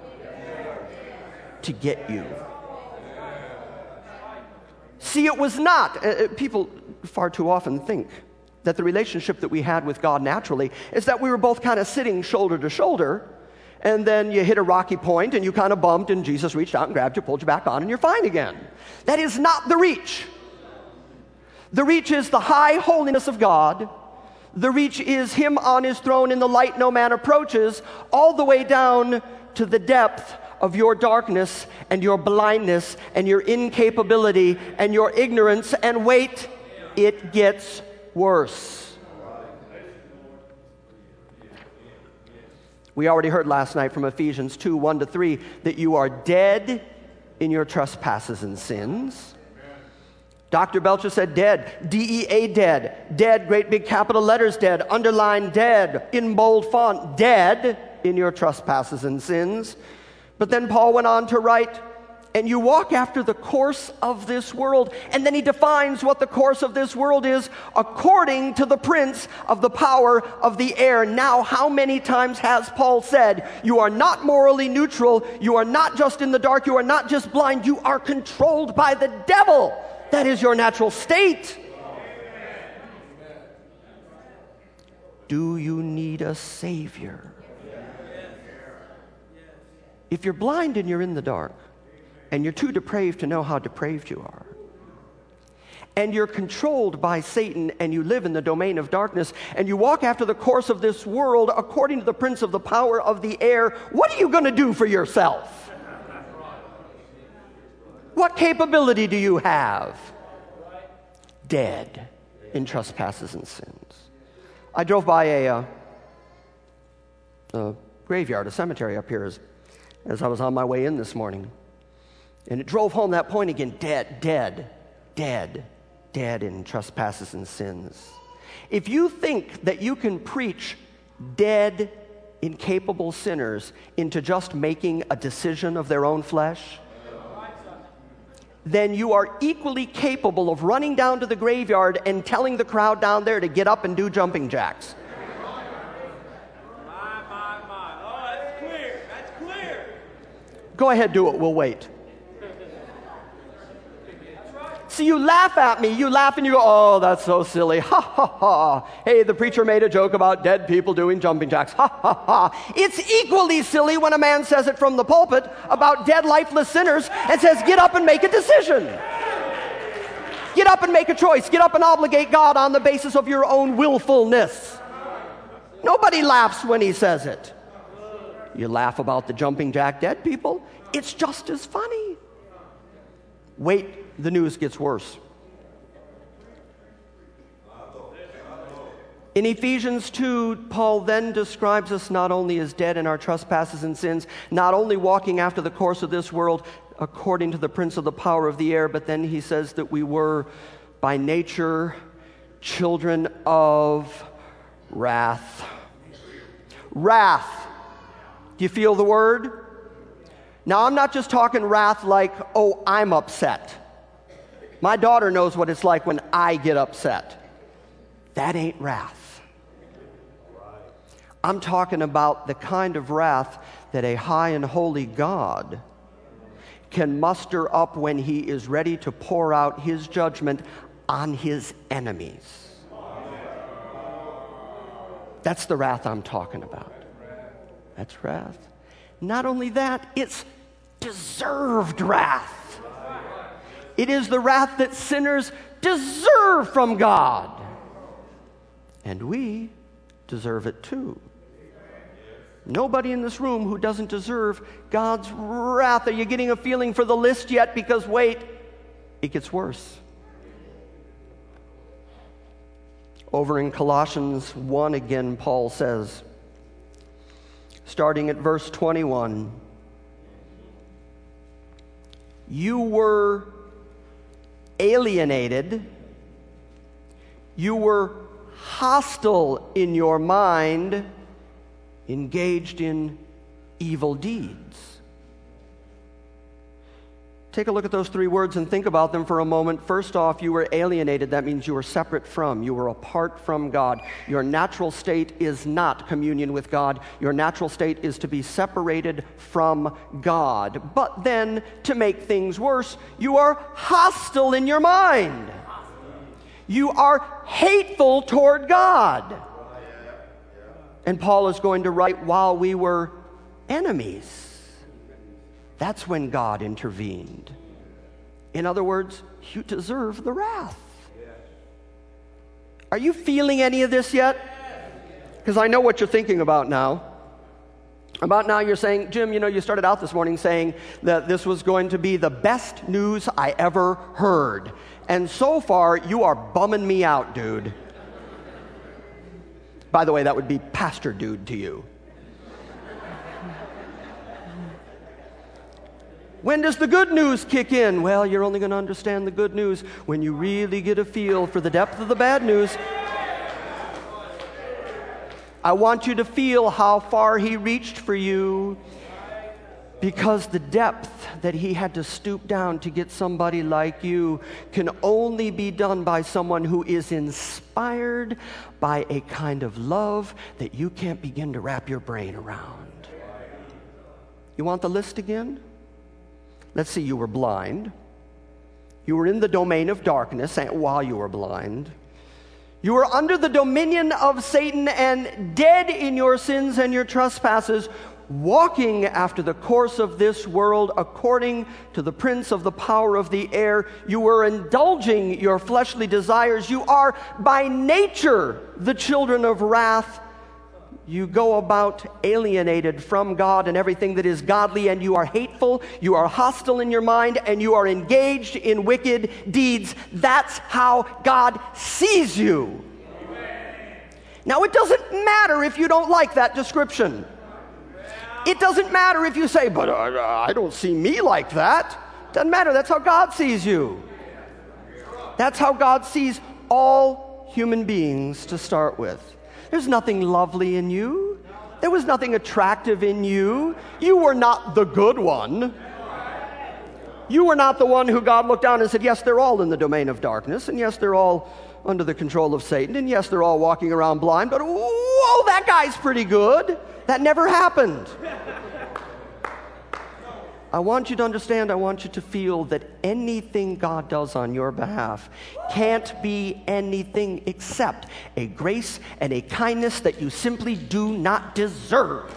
to get you. See, it was not, people far too often think that the relationship that we had with God naturally is that we were both kind of sitting shoulder to shoulder, and then you hit a rocky point and you kind of bumped and Jesus reached out and grabbed you, pulled you back on, and you're fine again. That is not the reach. The reach is the high holiness of God. The reach is Him on His throne in the light no man approaches, all the way down to the depth of your darkness and your blindness and your incapability and your ignorance. And wait, it gets worse. We already heard last night from Ephesians 2, 1-3, that you are dead in your trespasses and sins. Dr. Belcher said dead, D-E-A, dead. Dead, great big capital letters, dead. Underline dead, in bold font, dead in your trespasses and sins. But then Paul went on to write, and you walk after the course of this world. And then he defines what the course of this world is, according to the prince of the power of the air. Now, how many times has Paul said, you are not morally neutral, you are not just in the dark, you are not just blind, you are controlled by the devil. That is your natural state. Do you need a Savior? If you're blind and you're in the dark, and you're too depraved to know how depraved you are, and you're controlled by Satan, and you live in the domain of darkness, and you walk after the course of this world according to the prince of the power of the air, what are you going to do for yourself? What capability do you have? Dead in trespasses and sins. I drove by a graveyard, a cemetery up here as I was on my way in this morning. And it drove home that point again, dead in trespasses and sins. If you think that you can preach dead, incapable sinners into just making a decision of their own flesh, then you are equally capable of running down to the graveyard and telling the crowd down there to get up and do jumping jacks. Oh, that's clear. That's clear. Go ahead, do it. We'll wait. See, you laugh at me. You laugh and you go, oh, that's so silly. Ha, ha, ha. Hey, the preacher made a joke about dead people doing jumping jacks. Ha, ha, ha. It's equally silly when a man says it from the pulpit about dead, lifeless sinners and says, get up and make a decision. Get up and make a choice. Get up and obligate God on the basis of your own willfulness. Nobody laughs when he says it. You laugh about the jumping jack dead people. It's just as funny. Wait. The news gets worse. In Ephesians 2, Paul then describes us not only as dead in our trespasses and sins, not only walking after the course of this world according to the prince of the power of the air, but then he says that we were by nature children of wrath. Wrath. Do you feel the word? Now, I'm not just talking wrath like, oh, I'm upset. My daughter knows what it's like when I get upset. That ain't wrath. I'm talking about the kind of wrath that a high and holy God can muster up when he is ready to pour out his judgment on his enemies. That's the wrath I'm talking about. That's wrath. Not only that, it's deserved wrath. It is the wrath that sinners deserve from God. And we deserve it too. Nobody in this room who doesn't deserve God's wrath. Are you getting a feeling for the list yet? Because wait, it gets worse. Over in Colossians 1 again, Paul says, starting at verse 21, you were alienated, you were hostile in your mind, engaged in evil deeds. Take a look at those three words and think about them for a moment. First off, you were alienated. That means you were separate from, you were apart from God. Your natural state is not communion with God. Your natural state is to be separated from God. But then, to make things worse, you are hostile in your mind. You are hateful toward God. And Paul is going to write, while we were enemies, that's when God intervened. In other words, you deserve the wrath. Are you feeling any of this yet? Because I know what you're thinking about now. About now you're saying, Jim, you started out this morning saying that this was going to be the best news I ever heard. And so far, you are bumming me out, dude. By the way, that would be Pastor Dude to you. When does the good news kick in? Well, you're only going to understand the good news when you really get a feel for the depth of the bad news. I want you to feel how far he reached for you, because the depth that he had to stoop down to get somebody like you can only be done by someone who is inspired by a kind of love that you can't begin to wrap your brain around. You want the list again? Let's see, you were blind. You were in the domain of darkness while you were blind. You were under the dominion of Satan and dead in your sins and your trespasses, walking after the course of this world according to the prince of the power of the air. You were indulging your fleshly desires. You are by nature the children of wrath. You go about alienated from God and everything that is godly, and you are hateful, you are hostile in your mind, and you are engaged in wicked deeds. That's how God sees you. Now, it doesn't matter if you don't like that description. It doesn't matter if you say, but I don't see me like that. Doesn't matter. That's how God sees you. That's how God sees all human beings to start with. There's nothing lovely in you. There was nothing attractive in you. You were not the good one. You were not the one who God looked down and said, yes, they're all in the domain of darkness, and yes, they're all under the control of Satan, and yes, they're all walking around blind, but whoa, that guy's pretty good. That never happened. I want you to understand, I want you to feel that anything God does on your behalf can't be anything except a grace and a kindness that you simply do not deserve.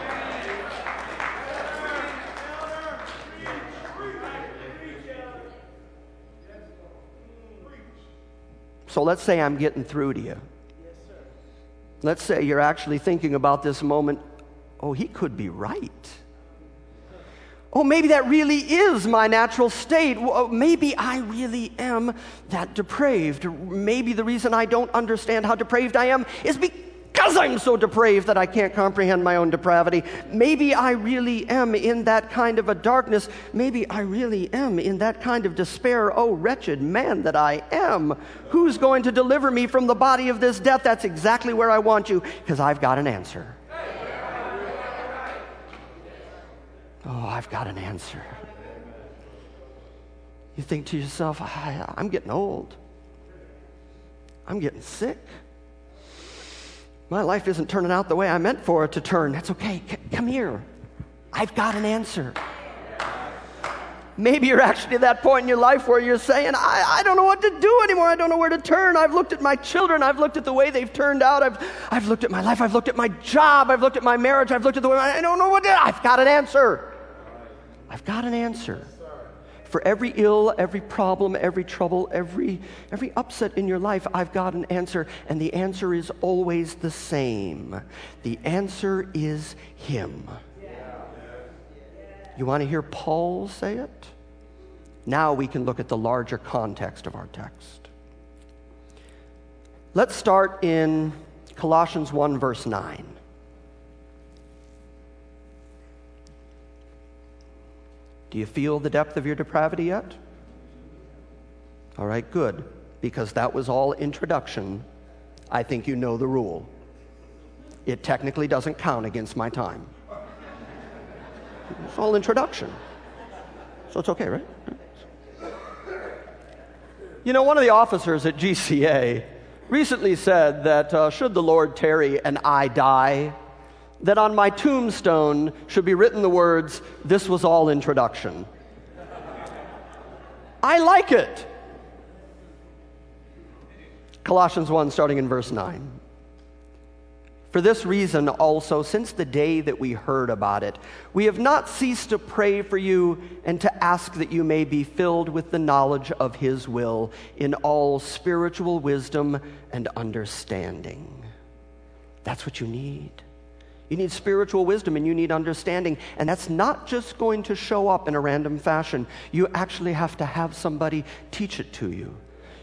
So let's say I'm getting through to you. Let's say you're actually thinking about this moment, oh, he could be right. Oh, maybe that really is my natural state. Maybe I really am that depraved. Maybe the reason I don't understand how depraved I am is because I'm so depraved that I can't comprehend my own depravity. Maybe I really am in that kind of a darkness. Maybe I really am in that kind of despair. Oh, wretched man that I am. Who's going to deliver me from the body of this death? That's exactly where I want you, because I've got an answer. Oh, I've got an answer. You think to yourself, I'm getting old. I'm getting sick. My life isn't turning out the way I meant for it to turn. That's okay. Come here. I've got an answer. Maybe you're actually at that point in your life where you're saying, I don't know what to do anymore. I don't know where to turn. I've looked at my children. I've looked at the way they've turned out. I've looked at my life. I've looked at my job. I've looked at my marriage. I've looked at the way I don't know what to do. I've got an answer. I've got an answer. For every ill, every problem, every trouble, every upset in your life, I've got an answer. And the answer is always the same. The answer is Him. You want to hear Paul say it? Now we can look at the larger context of our text. Let's start in Colossians 1, verse 9. Do you feel the depth of your depravity yet? All right, good. Because that was all introduction. I think you know the rule. It technically doesn't count against my time. It's all introduction. So it's okay, right? You know, one of the officers at GCA recently said that should the Lord tarry and I die, that on my tombstone should be written the words, "This was all introduction." I like it. Colossians 1, starting in verse 9. For this reason also, since the day that we heard about it, we have not ceased to pray for you and to ask that you may be filled with the knowledge of His will in all spiritual wisdom and understanding. That's what you need. You need spiritual wisdom and you need understanding. And that's not just going to show up in a random fashion. You actually have to have somebody teach it to you.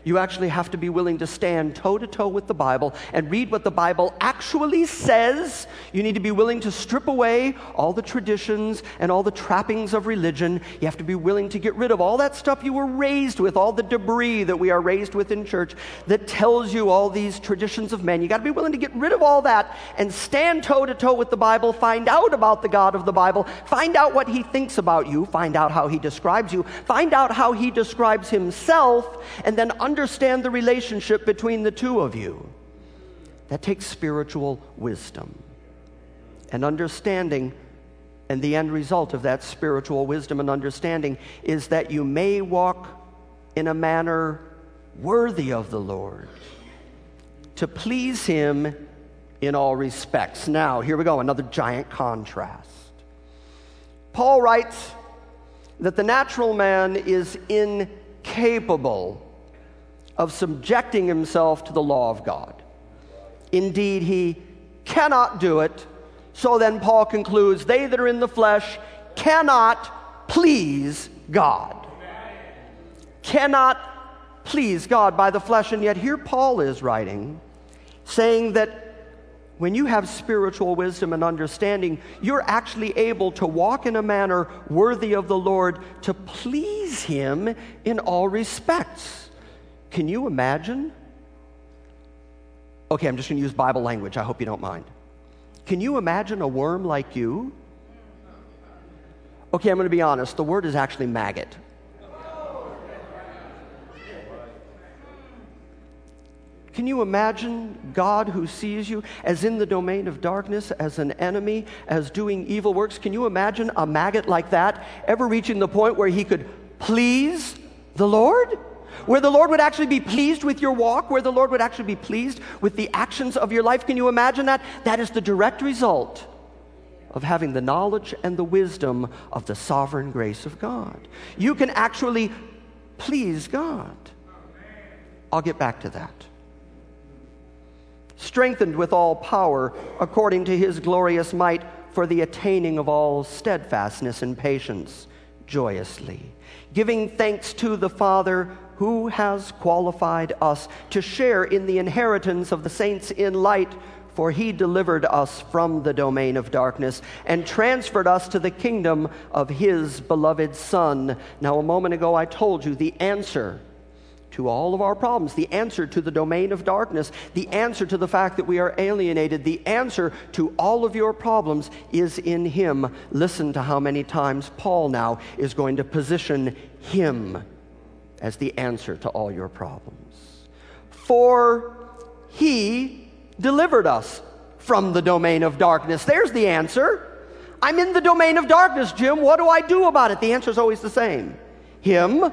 You actually have to be willing to stand toe-to-toe with the Bible and read what the Bible actually says. You need to be willing to strip away all the traditions and all the trappings of religion. You have to be willing to get rid of all that stuff you were raised with, all the debris that we are raised with in church that tells you all these traditions of men. You got to be willing to get rid of all that and stand toe-to-toe with the Bible, find out about the God of the Bible, find out what he thinks about you, find out how he describes you, find out how he describes himself, and then understand the relationship between the two of you. That takes spiritual wisdom and understanding, and the end result of that spiritual wisdom and understanding is that you may walk in a manner worthy of the Lord, to please him in all respects. Now, here we go, another giant contrast. Paul writes that the natural man is incapable of subjecting himself to the law of God. Indeed, he cannot do it. So then Paul concludes, they that are in the flesh cannot please God. Cannot please God by the flesh. And yet here Paul is writing, saying that when you have spiritual wisdom and understanding, you're actually able to walk in a manner worthy of the Lord, to please him in all respects. Can you imagine? Okay, I'm just going to use Bible language. I hope you don't mind. Can you imagine a worm like you? Okay, I'm going to be honest. The word is actually maggot. Can you imagine God who sees you as in the domain of darkness, as an enemy, as doing evil works? Can you imagine a maggot like that ever reaching the point where he could please the Lord? Where the Lord would actually be pleased with your walk, where the Lord would actually be pleased with the actions of your life. Can you imagine that? That is the direct result of having the knowledge and the wisdom of the sovereign grace of God. You can actually please God. I'll get back to that. Strengthened with all power according to his glorious might for the attaining of all steadfastness and patience joyously, giving thanks to the Father who has qualified us to share in the inheritance of the saints in light, for he delivered us from the domain of darkness and transferred us to the kingdom of his beloved Son. Now, a moment ago I told you the answer to all of our problems, the answer to the domain of darkness, the answer to the fact that we are alienated, the answer to all of your problems is in him. Listen to how many times Paul now is going to position him as the answer to all your problems. For he delivered us from the domain of darkness. There's the answer. I'm in the domain of darkness, Jim. What do I do about it? The answer is always the same. Him.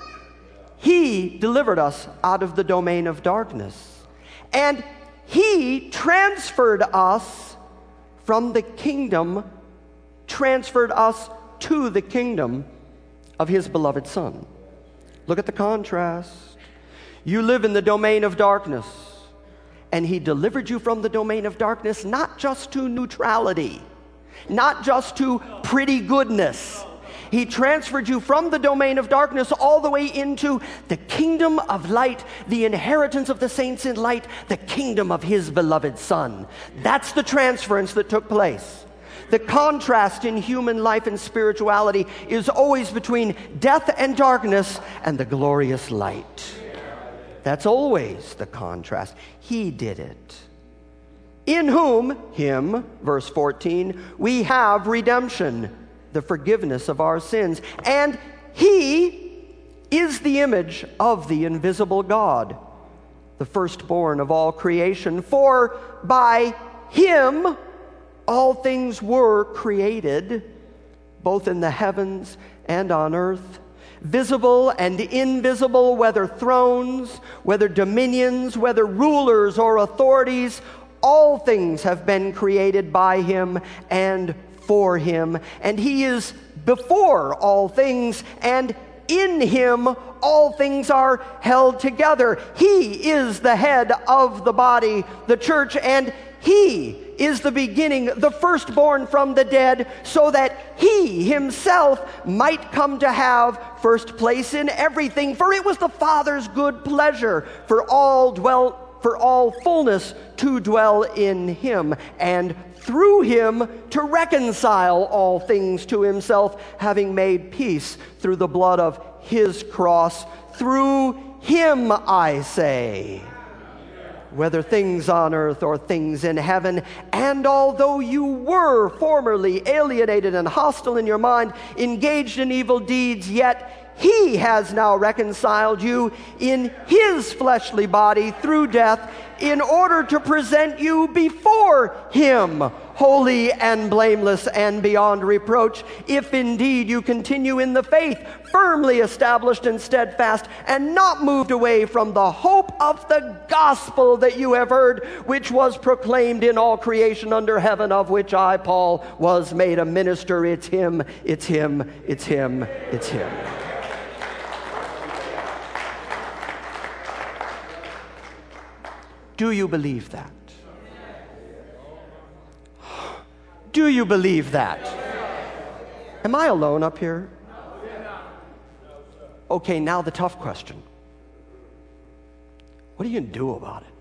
He delivered us out of the domain of darkness. And he transferred us from the kingdom, transferred us to the kingdom of his beloved Son. Look at the contrast. You live in the domain of darkness, and he delivered you from the domain of darkness, not just to neutrality, not just to pretty goodness. He transferred you from the domain of darkness all the way into the kingdom of light, the inheritance of the saints in light, the kingdom of his beloved Son. That's the transference that took place. The contrast in human life and spirituality is always between death and darkness and the glorious light. That's always the contrast. He did it. In whom, him, verse 14, we have redemption, the forgiveness of our sins. And he is the image of the invisible God, the firstborn of all creation. For by him all things were created, both in the heavens and on earth, visible and invisible, whether thrones, whether dominions, whether rulers or authorities. All things have been created by him and for him. And he is before all things, and in him all things are held together. He is the head of the body, the church, and he is the beginning, the firstborn from the dead, so that he himself might come to have first place in everything. For it was the Father's good pleasure for all fullness to dwell in him, and through him to reconcile all things to himself, having made peace through the blood of his cross. Through him, I say, whether things on earth or things in heaven. And although you were formerly alienated and hostile in your mind, engaged in evil deeds, yet he has now reconciled you in his fleshly body through death, in order to present you before him holy and blameless and beyond reproach, if indeed you continue in the faith, firmly established and steadfast, and not moved away from the hope of the gospel that you have heard, which was proclaimed in all creation under heaven, of which I, Paul, was made a minister. It's him, it's him, it's him, it's him. Do you believe that? Do you believe that? Am I alone up here? Okay, now the tough question. What are you going to do about it?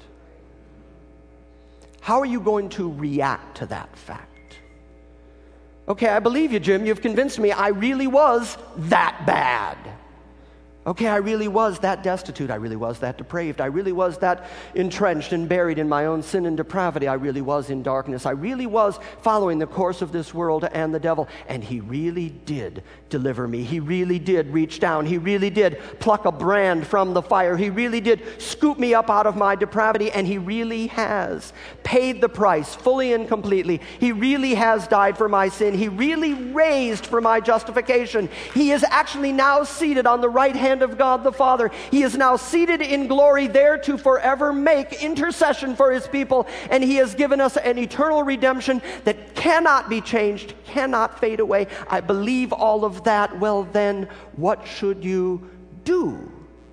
How are you going to react to that fact? Okay, I believe you, Jim. You've convinced me I really was that bad. Okay, I really was that destitute. I really was that depraved. I really was that entrenched and buried in my own sin and depravity. I really was in darkness. I really was following the course of this world and the devil. And he really did deliver me. He really did reach down. He really did pluck a brand from the fire. He really did scoop me up out of my depravity. And he really has paid the price fully and completely. He really has died for my sin. He really raised for my justification. He is actually now seated on the right hand of God the Father. He is now seated in glory there to forever make intercession for his people, and he has given us an eternal redemption that cannot be changed, cannot fade away. I believe all of that. Well then, what should you do?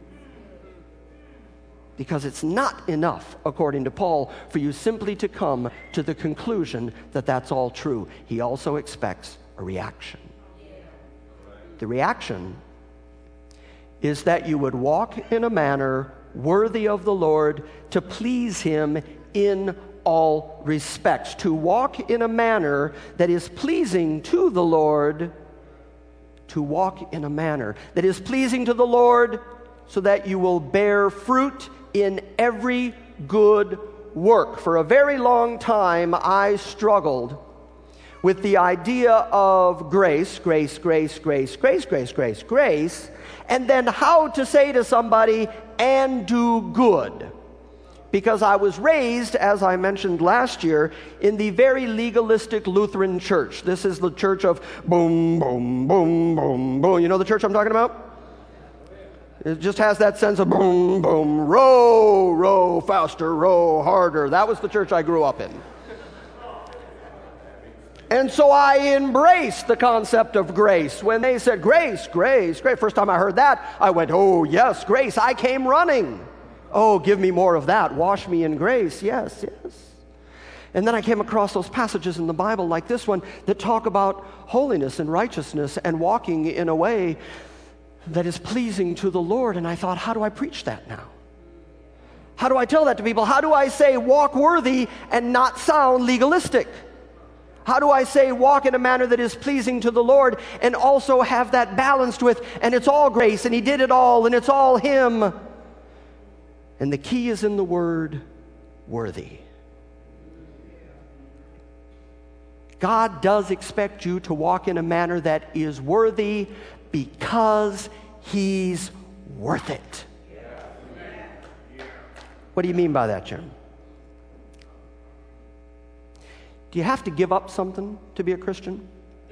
Because it's not enough, according to Paul, for you simply to come to the conclusion that that's all true. He also expects a reaction. The reaction is that you would walk in a manner worthy of the Lord, to please him in all respects. To walk in a manner that is pleasing to the Lord, to walk in a manner that is pleasing to the Lord, so that you will bear fruit in every good work. For a very long time, I struggled with the idea of grace, and then how to say to somebody, and do good. Because I was raised, as I mentioned last year, in the very legalistic Lutheran church. This is the church of boom, boom, boom, boom, boom. You know the church I'm talking about? It just has that sense of boom, boom, row, row, faster, row, harder. That was the church I grew up in. And so I embraced the concept of grace. When they said, grace, grace, grace, first time I heard that, I went, oh, yes, grace. I came running. Oh, give me more of that. Wash me in grace. Yes, yes. And then I came across those passages in the Bible like this one that talk about holiness and righteousness and walking in a way that is pleasing to the Lord. And I thought, how do I preach that now? How do I tell that to people? How do I say walk worthy and not sound legalistic? How do I say walk in a manner that is pleasing to the Lord and also have that balanced with, and it's all grace, and he did it all, and it's all him? And the key is in the word worthy. God does expect you to walk in a manner that is worthy because he's worth it. What do you mean by that, Jim? Do you have to give up something to be a Christian?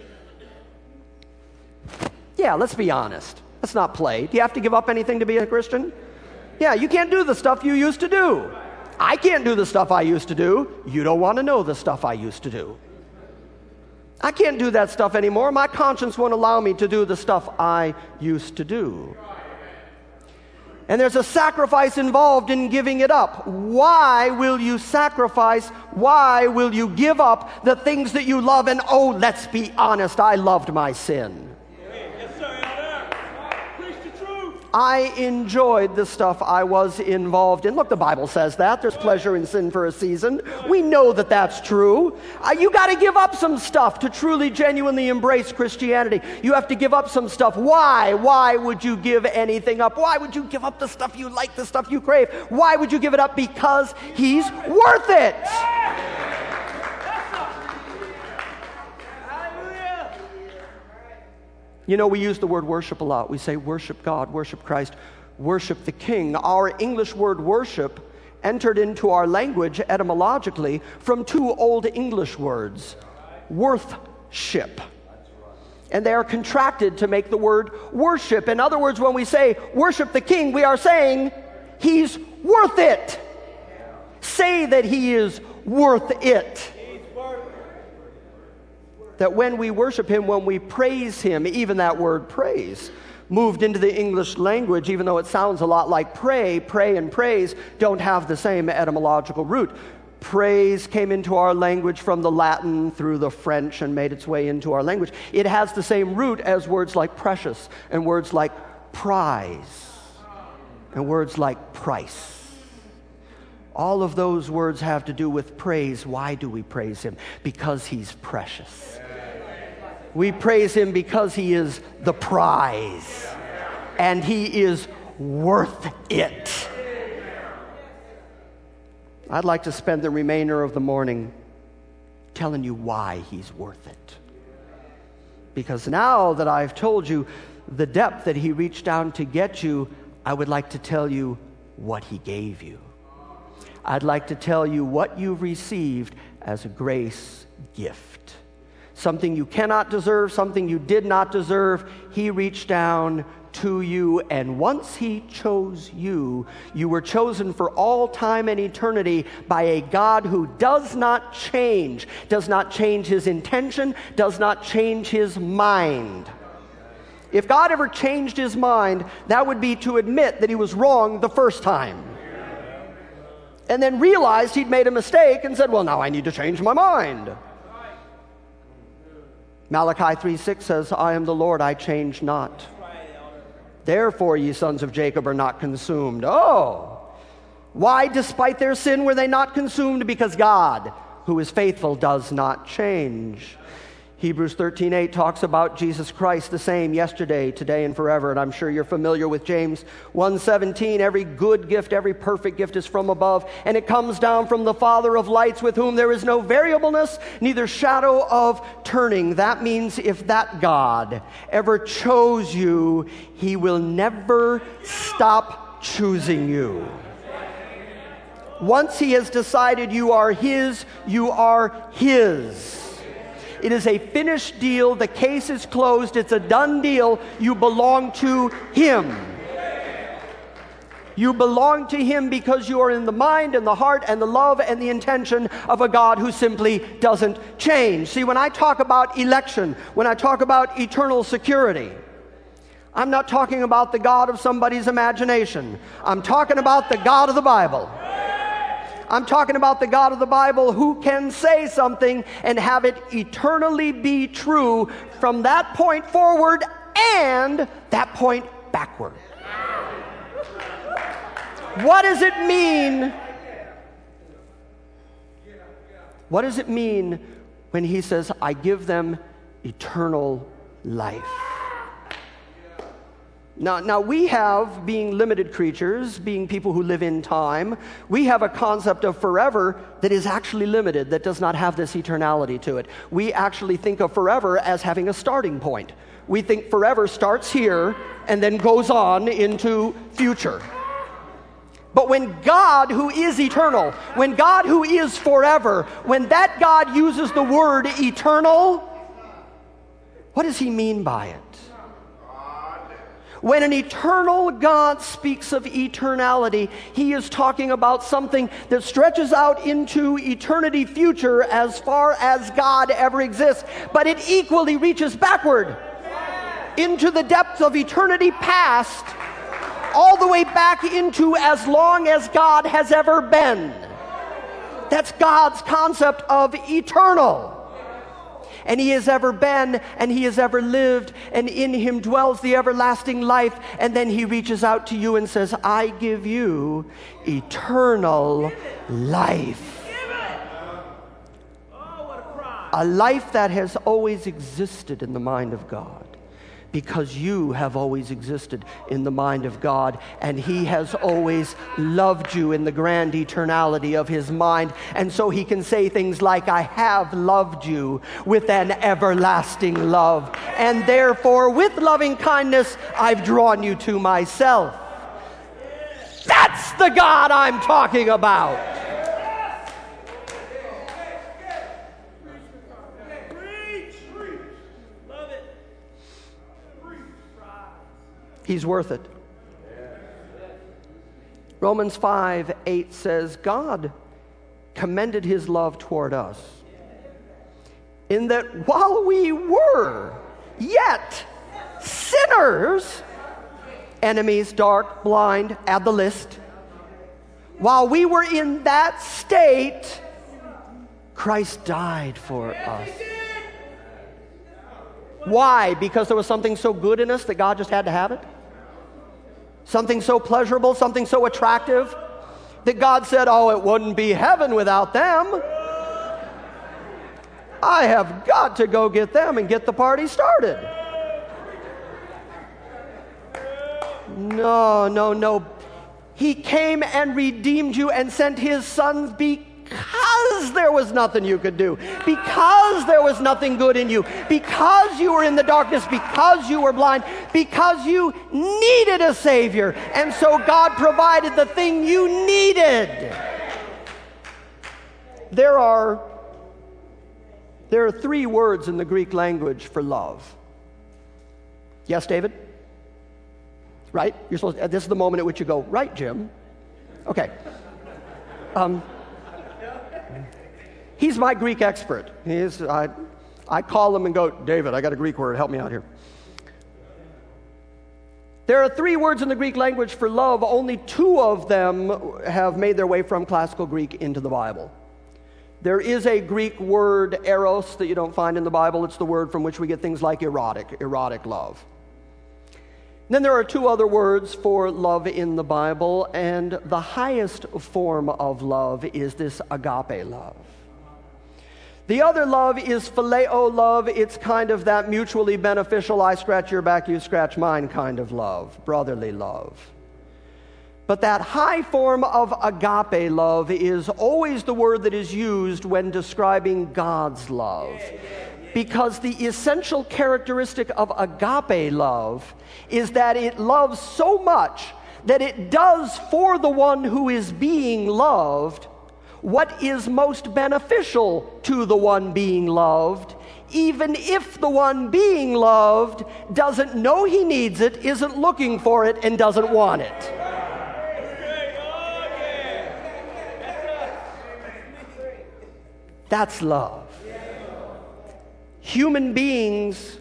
Yeah, let's be honest. Let's not play. Do you have to give up anything to be a Christian? Yeah, you can't do the stuff you used to do. I can't do the stuff I used to do. You don't want to know the stuff I used to do. I can't do that stuff anymore. My conscience won't allow me to do the stuff I used to do. And there's a sacrifice involved in giving it up. Why will you sacrifice? Why will you give up the things that you love? And oh, let's be honest, I loved my sin. Yes, sir, Elder. Preach the truth. I enjoyed the stuff I was involved in. Look, the Bible says that. There's pleasure in sin for a season. We know that that's true. You got to give up some stuff to truly, genuinely embrace Christianity. You have to give up some stuff. Why? Why would you give anything up? Why would you give up the stuff you like, the stuff you crave? Why would you give it up? Because He's worth it. You know, we use the word worship a lot. We say worship God, worship Christ, worship the King. Our English word worship entered into our language etymologically from two Old English words, worthship. And they are contracted to make the word worship. In other words, when we say worship the King, we are saying He's worth it. Say that He is worth it. That when we worship Him, when we praise Him, even that word praise moved into the English language, even though it sounds a lot like pray and praise don't have the same etymological root. Praise came into our language from the Latin through the French and made its way into our language. It has the same root as words like precious and words like prize and words like price. All of those words have to do with praise. Why do we praise Him? Because He's precious. We praise Him because He is the prize, and He is worth it. I'd like to spend the remainder of the morning telling you why He's worth it. Because now that I've told you the depth that He reached down to get you, I would like to tell you what He gave you. I'd like to tell you what you've received as a grace gift. Something you cannot deserve, something you did not deserve. He reached down to you, and once He chose you, you were chosen for all time and eternity by a God who does not change His intention, does not change His mind. If God ever changed His mind, that would be to admit that He was wrong the first time. And then realized He'd made a mistake and said, well, now I need to change my mind. Malachi 3:6 says, I am the Lord, I change not. Therefore, ye sons of Jacob are not consumed. Oh, why, despite their sin, were they not consumed? Because God, who is faithful, does not change. Hebrews 13:8 talks about Jesus Christ the same yesterday, today, and forever. And I'm sure you're familiar with James 1:17. Every good gift, every perfect gift is from above, and it comes down from the Father of lights, with whom there is no variableness, neither shadow of turning. That means if that God ever chose you, He will never stop choosing you. Once He has decided you are His, you are His. It is a finished deal. The case is closed. It's a done deal. You belong to Him. You belong to Him because you are in the mind and the heart and the love and the intention of a God who simply doesn't change. See, when I talk about election, when I talk about eternal security, I'm not talking about the God of somebody's imagination. I'm talking about the God of the Bible. I'm talking about the God of the Bible who can say something and have it eternally be true from that point forward and that point backward. What does it mean? What does it mean when He says, I give them eternal life? Now we have, being limited creatures, being people who live in time, we have a concept of forever that is actually limited, that does not have this eternality to it. We actually think of forever as having a starting point. We think forever starts here and then goes on into future. But when God, who is eternal, when God, who is forever, when that God uses the word eternal, what does He mean by it? When an eternal God speaks of eternality, He is talking about something that stretches out into eternity future as far as God ever exists, but it equally reaches backward into the depths of eternity past, all the way back into as long as God has ever been. That's God's concept of eternal. And he has ever been, and he has ever lived, and in him dwells the everlasting life. And then he reaches out to you and says, I give you eternal life. A life that has always existed in the mind of God, because you have always existed in the mind of God, and he has always loved you in the grand eternality of his mind. And so he can say things like, I have loved you with an everlasting love, and therefore with loving kindness I've drawn you to myself. That's the God I'm talking about. He's worth it. Romans 5:8 says, God commended his love toward us in that while we were yet sinners, enemies, dark, blind, add the list, while we were in that state, Christ died for us. Why? Because there was something so good in us that God just had to have it? Something so pleasurable, something so attractive that God said, oh, it wouldn't be heaven without them. I have got to go get them and get the party started. No. He came and redeemed you and sent his son because there was nothing you could do, because there was nothing good in you, because you were in the darkness, because you were blind, because you needed a Savior. And so God provided the thing you needed. There are 3 words in the Greek language for love. Yes, David? Right? You're supposed to, this is the moment at which you go, right, Jim? Okay. He's my Greek expert. I call him and go, David, I got a Greek word. Help me out here. There are 3 words in the Greek language for love. Only 2 of them have made their way from classical Greek into the Bible. There is a Greek word, eros, that you don't find in the Bible. It's the word from which we get things like erotic love. And then there are 2 other words for love in the Bible, and the highest form of love is this agape love. The other love is phileo love. It's kind of that mutually beneficial, I scratch your back, you scratch mine kind of love, brotherly love. But that high form of agape love is always the word that is used when describing God's love. Because the essential characteristic of agape love is that it loves so much that it does for the one who is being loved what is most beneficial to the one being loved, even if the one being loved doesn't know he needs it, isn't looking for it, and doesn't want it. That's love. Human beings,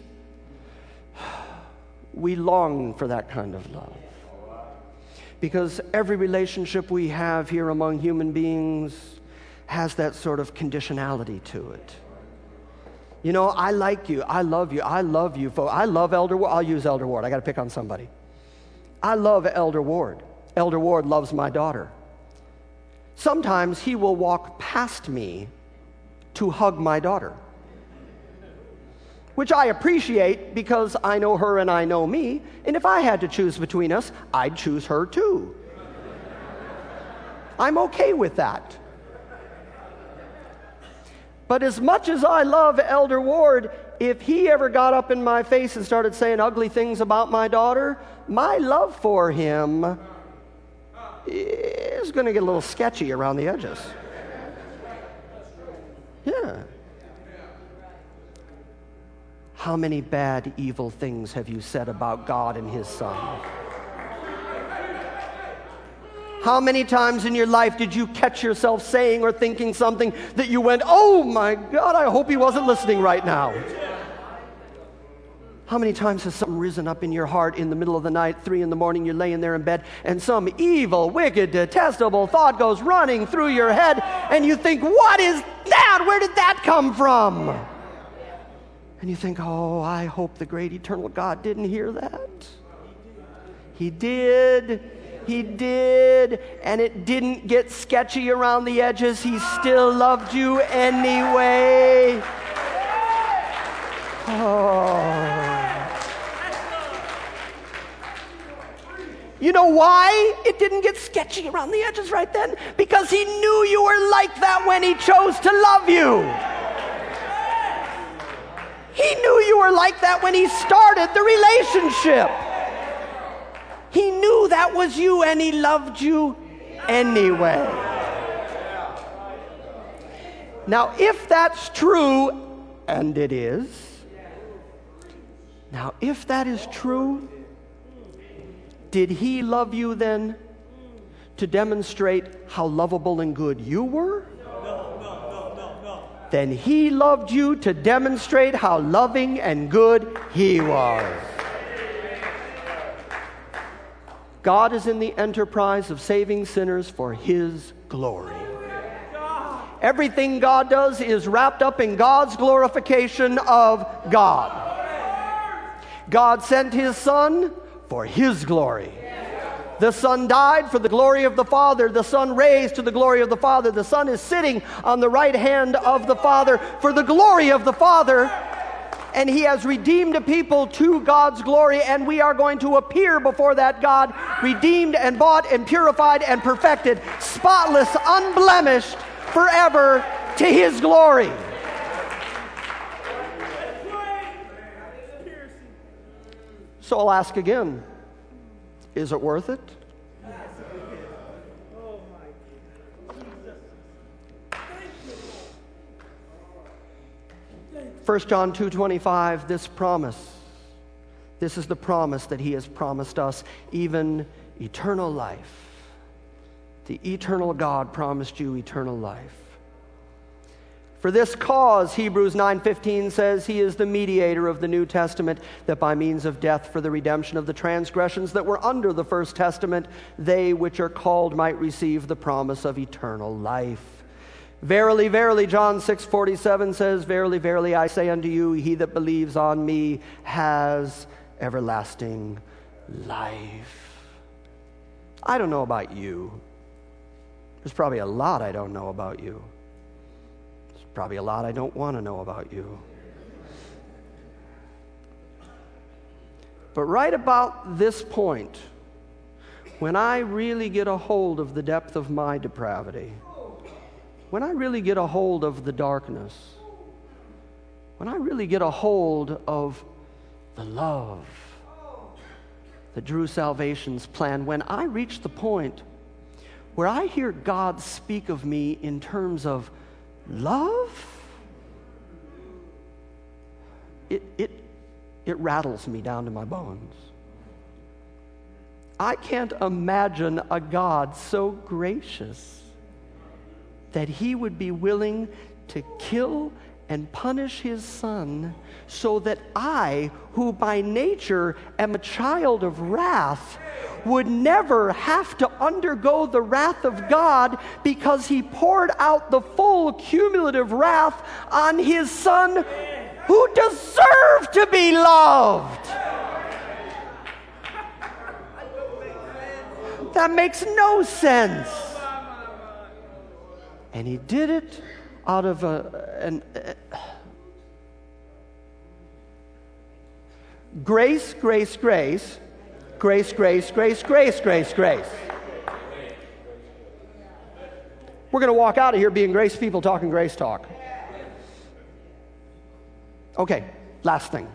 we long for that kind of love. Because every relationship we have here among human beings has that sort of conditionality to it. You know, I like you, I love you, I love you, folks. I love Elder Ward. I'll use Elder Ward. I got to pick on somebody. I love Elder Ward. Elder Ward loves my daughter. Sometimes he will walk past me to hug my daughter, which I appreciate because I know her and I know me, and if I had to choose between us, I'd choose her too. I'm okay with that. But as much as I love Elder Ward, if he ever got up in my face and started saying ugly things about my daughter, my love for him is going to get a little sketchy around the edges. Yeah. How many bad, evil things have you said about God and his Son? How many times in your life did you catch yourself saying or thinking something that you went, oh my God, I hope he wasn't listening right now? How many times has something risen up in your heart in the middle of the night, 3 in the morning, you're laying there in bed, and some evil, wicked, detestable thought goes running through your head, and you think, what is that? Where did that come from? And you think, oh, I hope the great eternal God didn't hear that. He did. He did. And it didn't get sketchy around the edges. He still loved you anyway. Oh. You know why it didn't get sketchy around the edges right then? Because he knew you were like that when he chose to love you. He knew you were like that when he started the relationship. He knew that was you and he loved you anyway. Now, if that's true, and it is, now if that is true, did he love you then to demonstrate how lovable and good you were? Then he loved you to demonstrate how loving and good he was. God is in the enterprise of saving sinners for his glory. Everything God does is wrapped up in God's glorification of God. God sent his Son for his glory. The Son died for the glory of the Father. The Son raised to the glory of the Father. The Son is sitting on the right hand of the Father for the glory of the Father. And he has redeemed a people to God's glory, and we are going to appear before that God, redeemed and bought and purified and perfected, spotless, unblemished, forever to his glory. So I'll ask again, is it worth it? 1 John 2:25, this promise, this is the promise that he has promised us, even eternal life. The eternal God promised you eternal life. For this cause, Hebrews 9:15 says, he is the mediator of the New Testament, that by means of death for the redemption of the transgressions that were under the first testament, they which are called might receive the promise of eternal life. Verily, verily, John 6:47 says, verily, verily, I say unto you, he that believes on me has everlasting life. I don't know about you. There's probably a lot I don't know about you. There's probably a lot I don't want to know about you. But right about this point, when I really get a hold of the depth of my depravity, when I really get a hold of the darkness, when I really get a hold of the love that drew salvation's plan, when I reach the point where I hear God speak of me in terms of love, it rattles me down to my bones. I can't imagine a God so gracious that he would be willing to kill and punish his Son so that I, who by nature am a child of wrath, would never have to undergo the wrath of God, because he poured out the full cumulative wrath on his Son who deserved to be loved. That makes no sense. And he did it out of grace, grace, grace, grace, grace, grace, grace, grace, grace. We're going to walk out of here being grace people talking grace talk. Okay, last thing.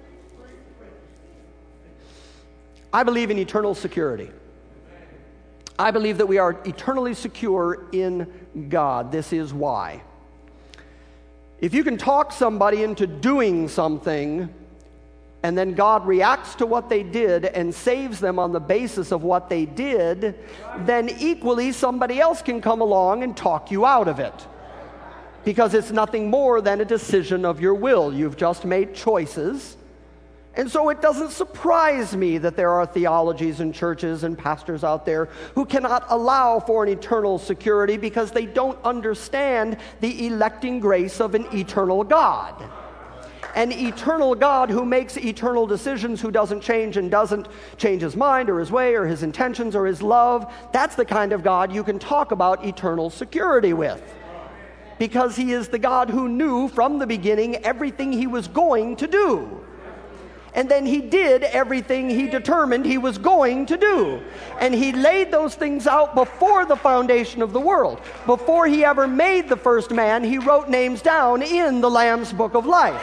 I believe in eternal security. I believe that we are eternally secure in God. This is why. If you can talk somebody into doing something, and then God reacts to what they did and saves them on the basis of what they did, then equally somebody else can come along and talk you out of it. Because it's nothing more than a decision of your will. You've just made choices, And so it doesn't surprise me that there are theologies and churches and pastors out there who cannot allow for an eternal security because they don't understand the electing grace of an eternal God. An eternal God who makes eternal decisions, who doesn't change and doesn't change his mind or his way or his intentions or his love. That's the kind of God you can talk about eternal security with. Because he is the God who knew from the beginning everything he was going to do. And then he did everything he determined he was going to do. And he laid those things out before the foundation of the world. Before he ever made the first man, he wrote names down in the Lamb's Book of Life.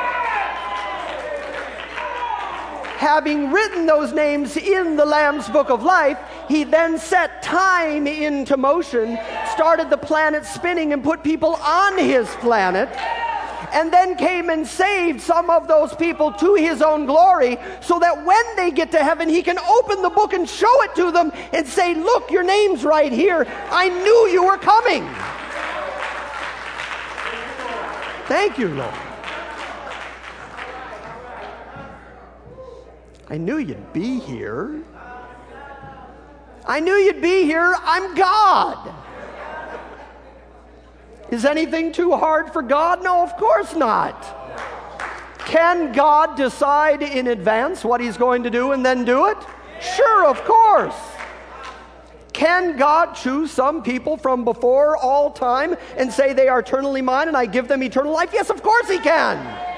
Having written those names in the Lamb's Book of Life, he then set time into motion, started the planet spinning and put people on his planet, and then came and saved some of those people to his own glory so that when they get to heaven, he can open the book and show it to them and say, look, your name's right here. I knew you were coming. Thank you, Lord. I knew you'd be here. I knew you'd be here. I'm God. Is anything too hard for God? No, of course not. Can God decide in advance what he's going to do and then do it? Sure, of course. Can God choose some people from before all time and say they are eternally mine and I give them eternal life? Yes, of course he can.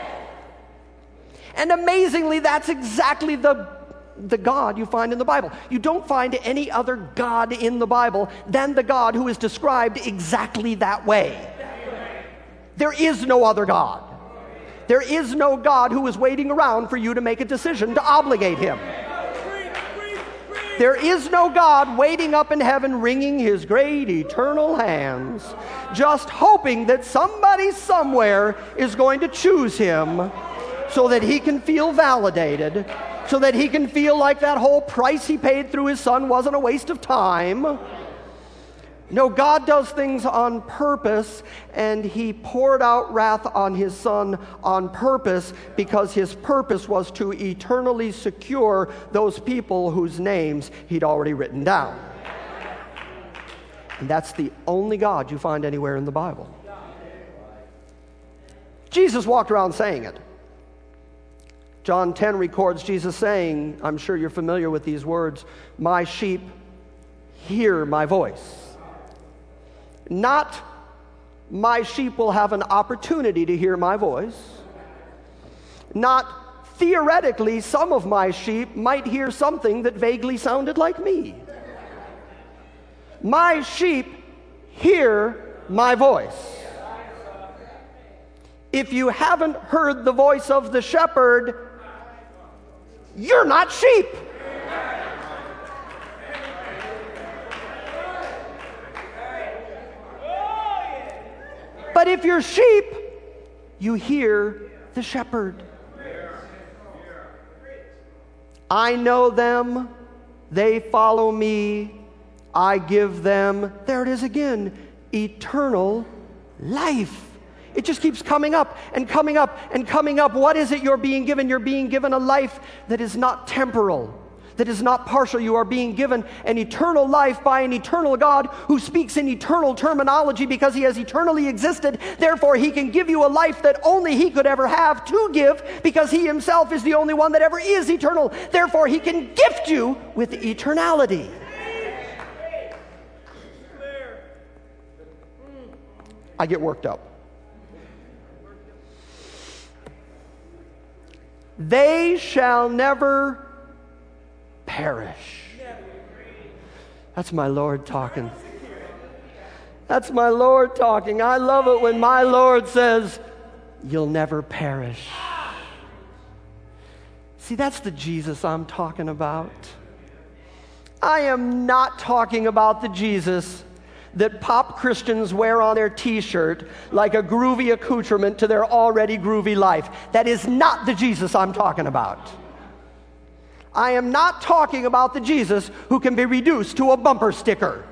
And amazingly, that's exactly the God you find in the Bible. You don't find any other God in the Bible than the God who is described exactly that way. There is no other God. There is no God who is waiting around for you to make a decision to obligate him. There is no God waiting up in heaven wringing his great eternal hands, just hoping that somebody somewhere is going to choose him so that he can feel validated, so that he can feel like that whole price he paid through his son wasn't a waste of time. No, God does things on purpose, and he poured out wrath on his son on purpose because his purpose was to eternally secure those people whose names he'd already written down. And that's the only God you find anywhere in the Bible. Jesus walked around saying it. John 10 records Jesus saying, I'm sure you're familiar with these words, my sheep hear my voice. Not my sheep will have an opportunity to hear my voice. Not theoretically some of my sheep might hear something that vaguely sounded like me. My sheep hear my voice. If you haven't heard the voice of the shepherd, you're not sheep. But if you're sheep, you hear the shepherd. I know them, they follow me, I give them, there it is again, eternal life. It just keeps coming up and coming up and coming up. What is it you're being given? You're being given a life that is not temporal, that is not partial. You are being given an eternal life by an eternal God who speaks in eternal terminology because he has eternally existed. Therefore, he can give you a life that only he could ever have to give because he himself is the only one that ever is eternal. Therefore, he can gift you with eternality. I get worked up. They shall never perish. That's my Lord talking. That's my Lord talking. I love it when my Lord says, you'll never perish. See, that's the Jesus I'm talking about. I am not talking about the Jesus that pop Christians wear on their t-shirt like a groovy accoutrement to their already groovy life. That is not the Jesus I'm talking about. I am not talking about the Jesus who can be reduced to a bumper sticker.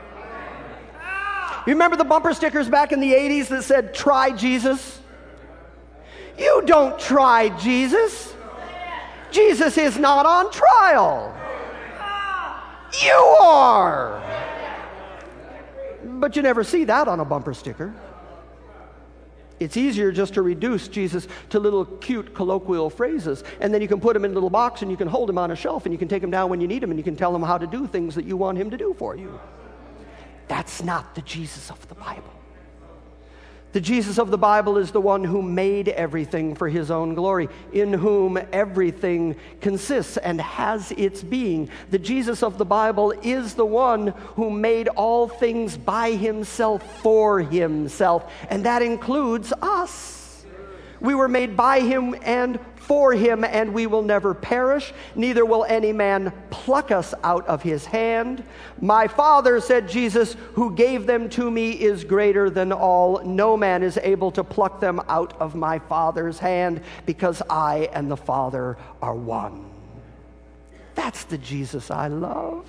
You remember the bumper stickers back in the 80s that said, try Jesus? You don't try Jesus. Jesus is not on trial. You are. But you never see that on a bumper sticker. It's easier just to reduce Jesus to little cute colloquial phrases, and then you can put him in a little box and you can hold him on a shelf and you can take him down when you need him and you can tell him how to do things that you want him to do for you. That's not the Jesus of the Bible. The Jesus of the Bible is the one who made everything for his own glory, in whom everything consists and has its being. The Jesus of the Bible is the one who made all things by himself for himself, and that includes us. We were made by him and for him, and we will never perish, neither will any man pluck us out of his hand. My Father, said Jesus, who gave them to me is greater than all. No man is able to pluck them out of my Father's hand, because I and the Father are one. That's the Jesus I love.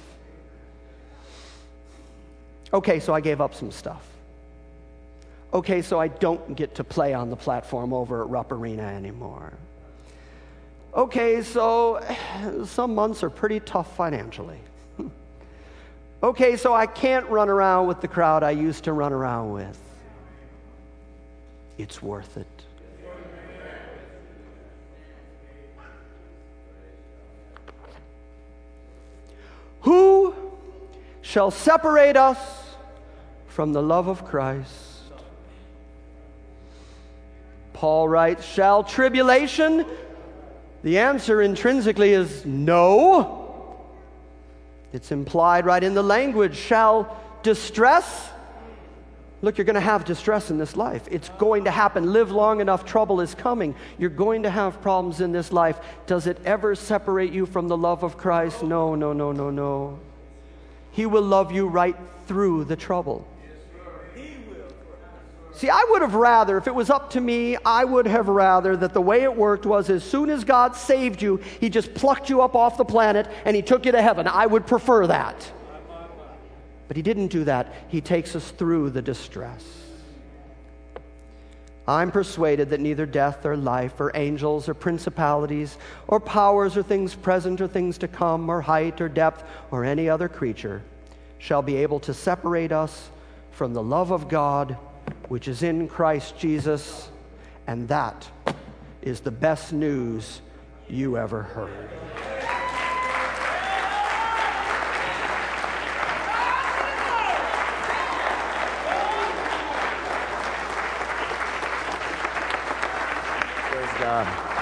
Okay, so I gave up some stuff. Okay, so I don't get to play on the platform over at Rupp Arena anymore. Okay, so some months are pretty tough financially. Okay, so I can't run around with the crowd I used to run around with. It's worth it. Who shall separate us from the love of Christ? Paul writes, shall tribulation? The answer intrinsically is no. It's implied right in the language. Shall distress? Look, you're going to have distress in this life. It's going to happen. Live long enough, trouble is coming. You're going to have problems in this life. Does it ever separate you from the love of Christ? No, no, no, no, no. He will love you right through the trouble. See, I would have rather, if it was up to me, I would have rather that the way it worked was as soon as God saved you, he just plucked you up off the planet and he took you to heaven. I would prefer that. But he didn't do that. He takes us through the distress. I'm persuaded that neither death or life or angels or principalities or powers or things present or things to come or height or depth or any other creature shall be able to separate us from the love of God which is in Christ Jesus, and that is the best news you ever heard. Praise God.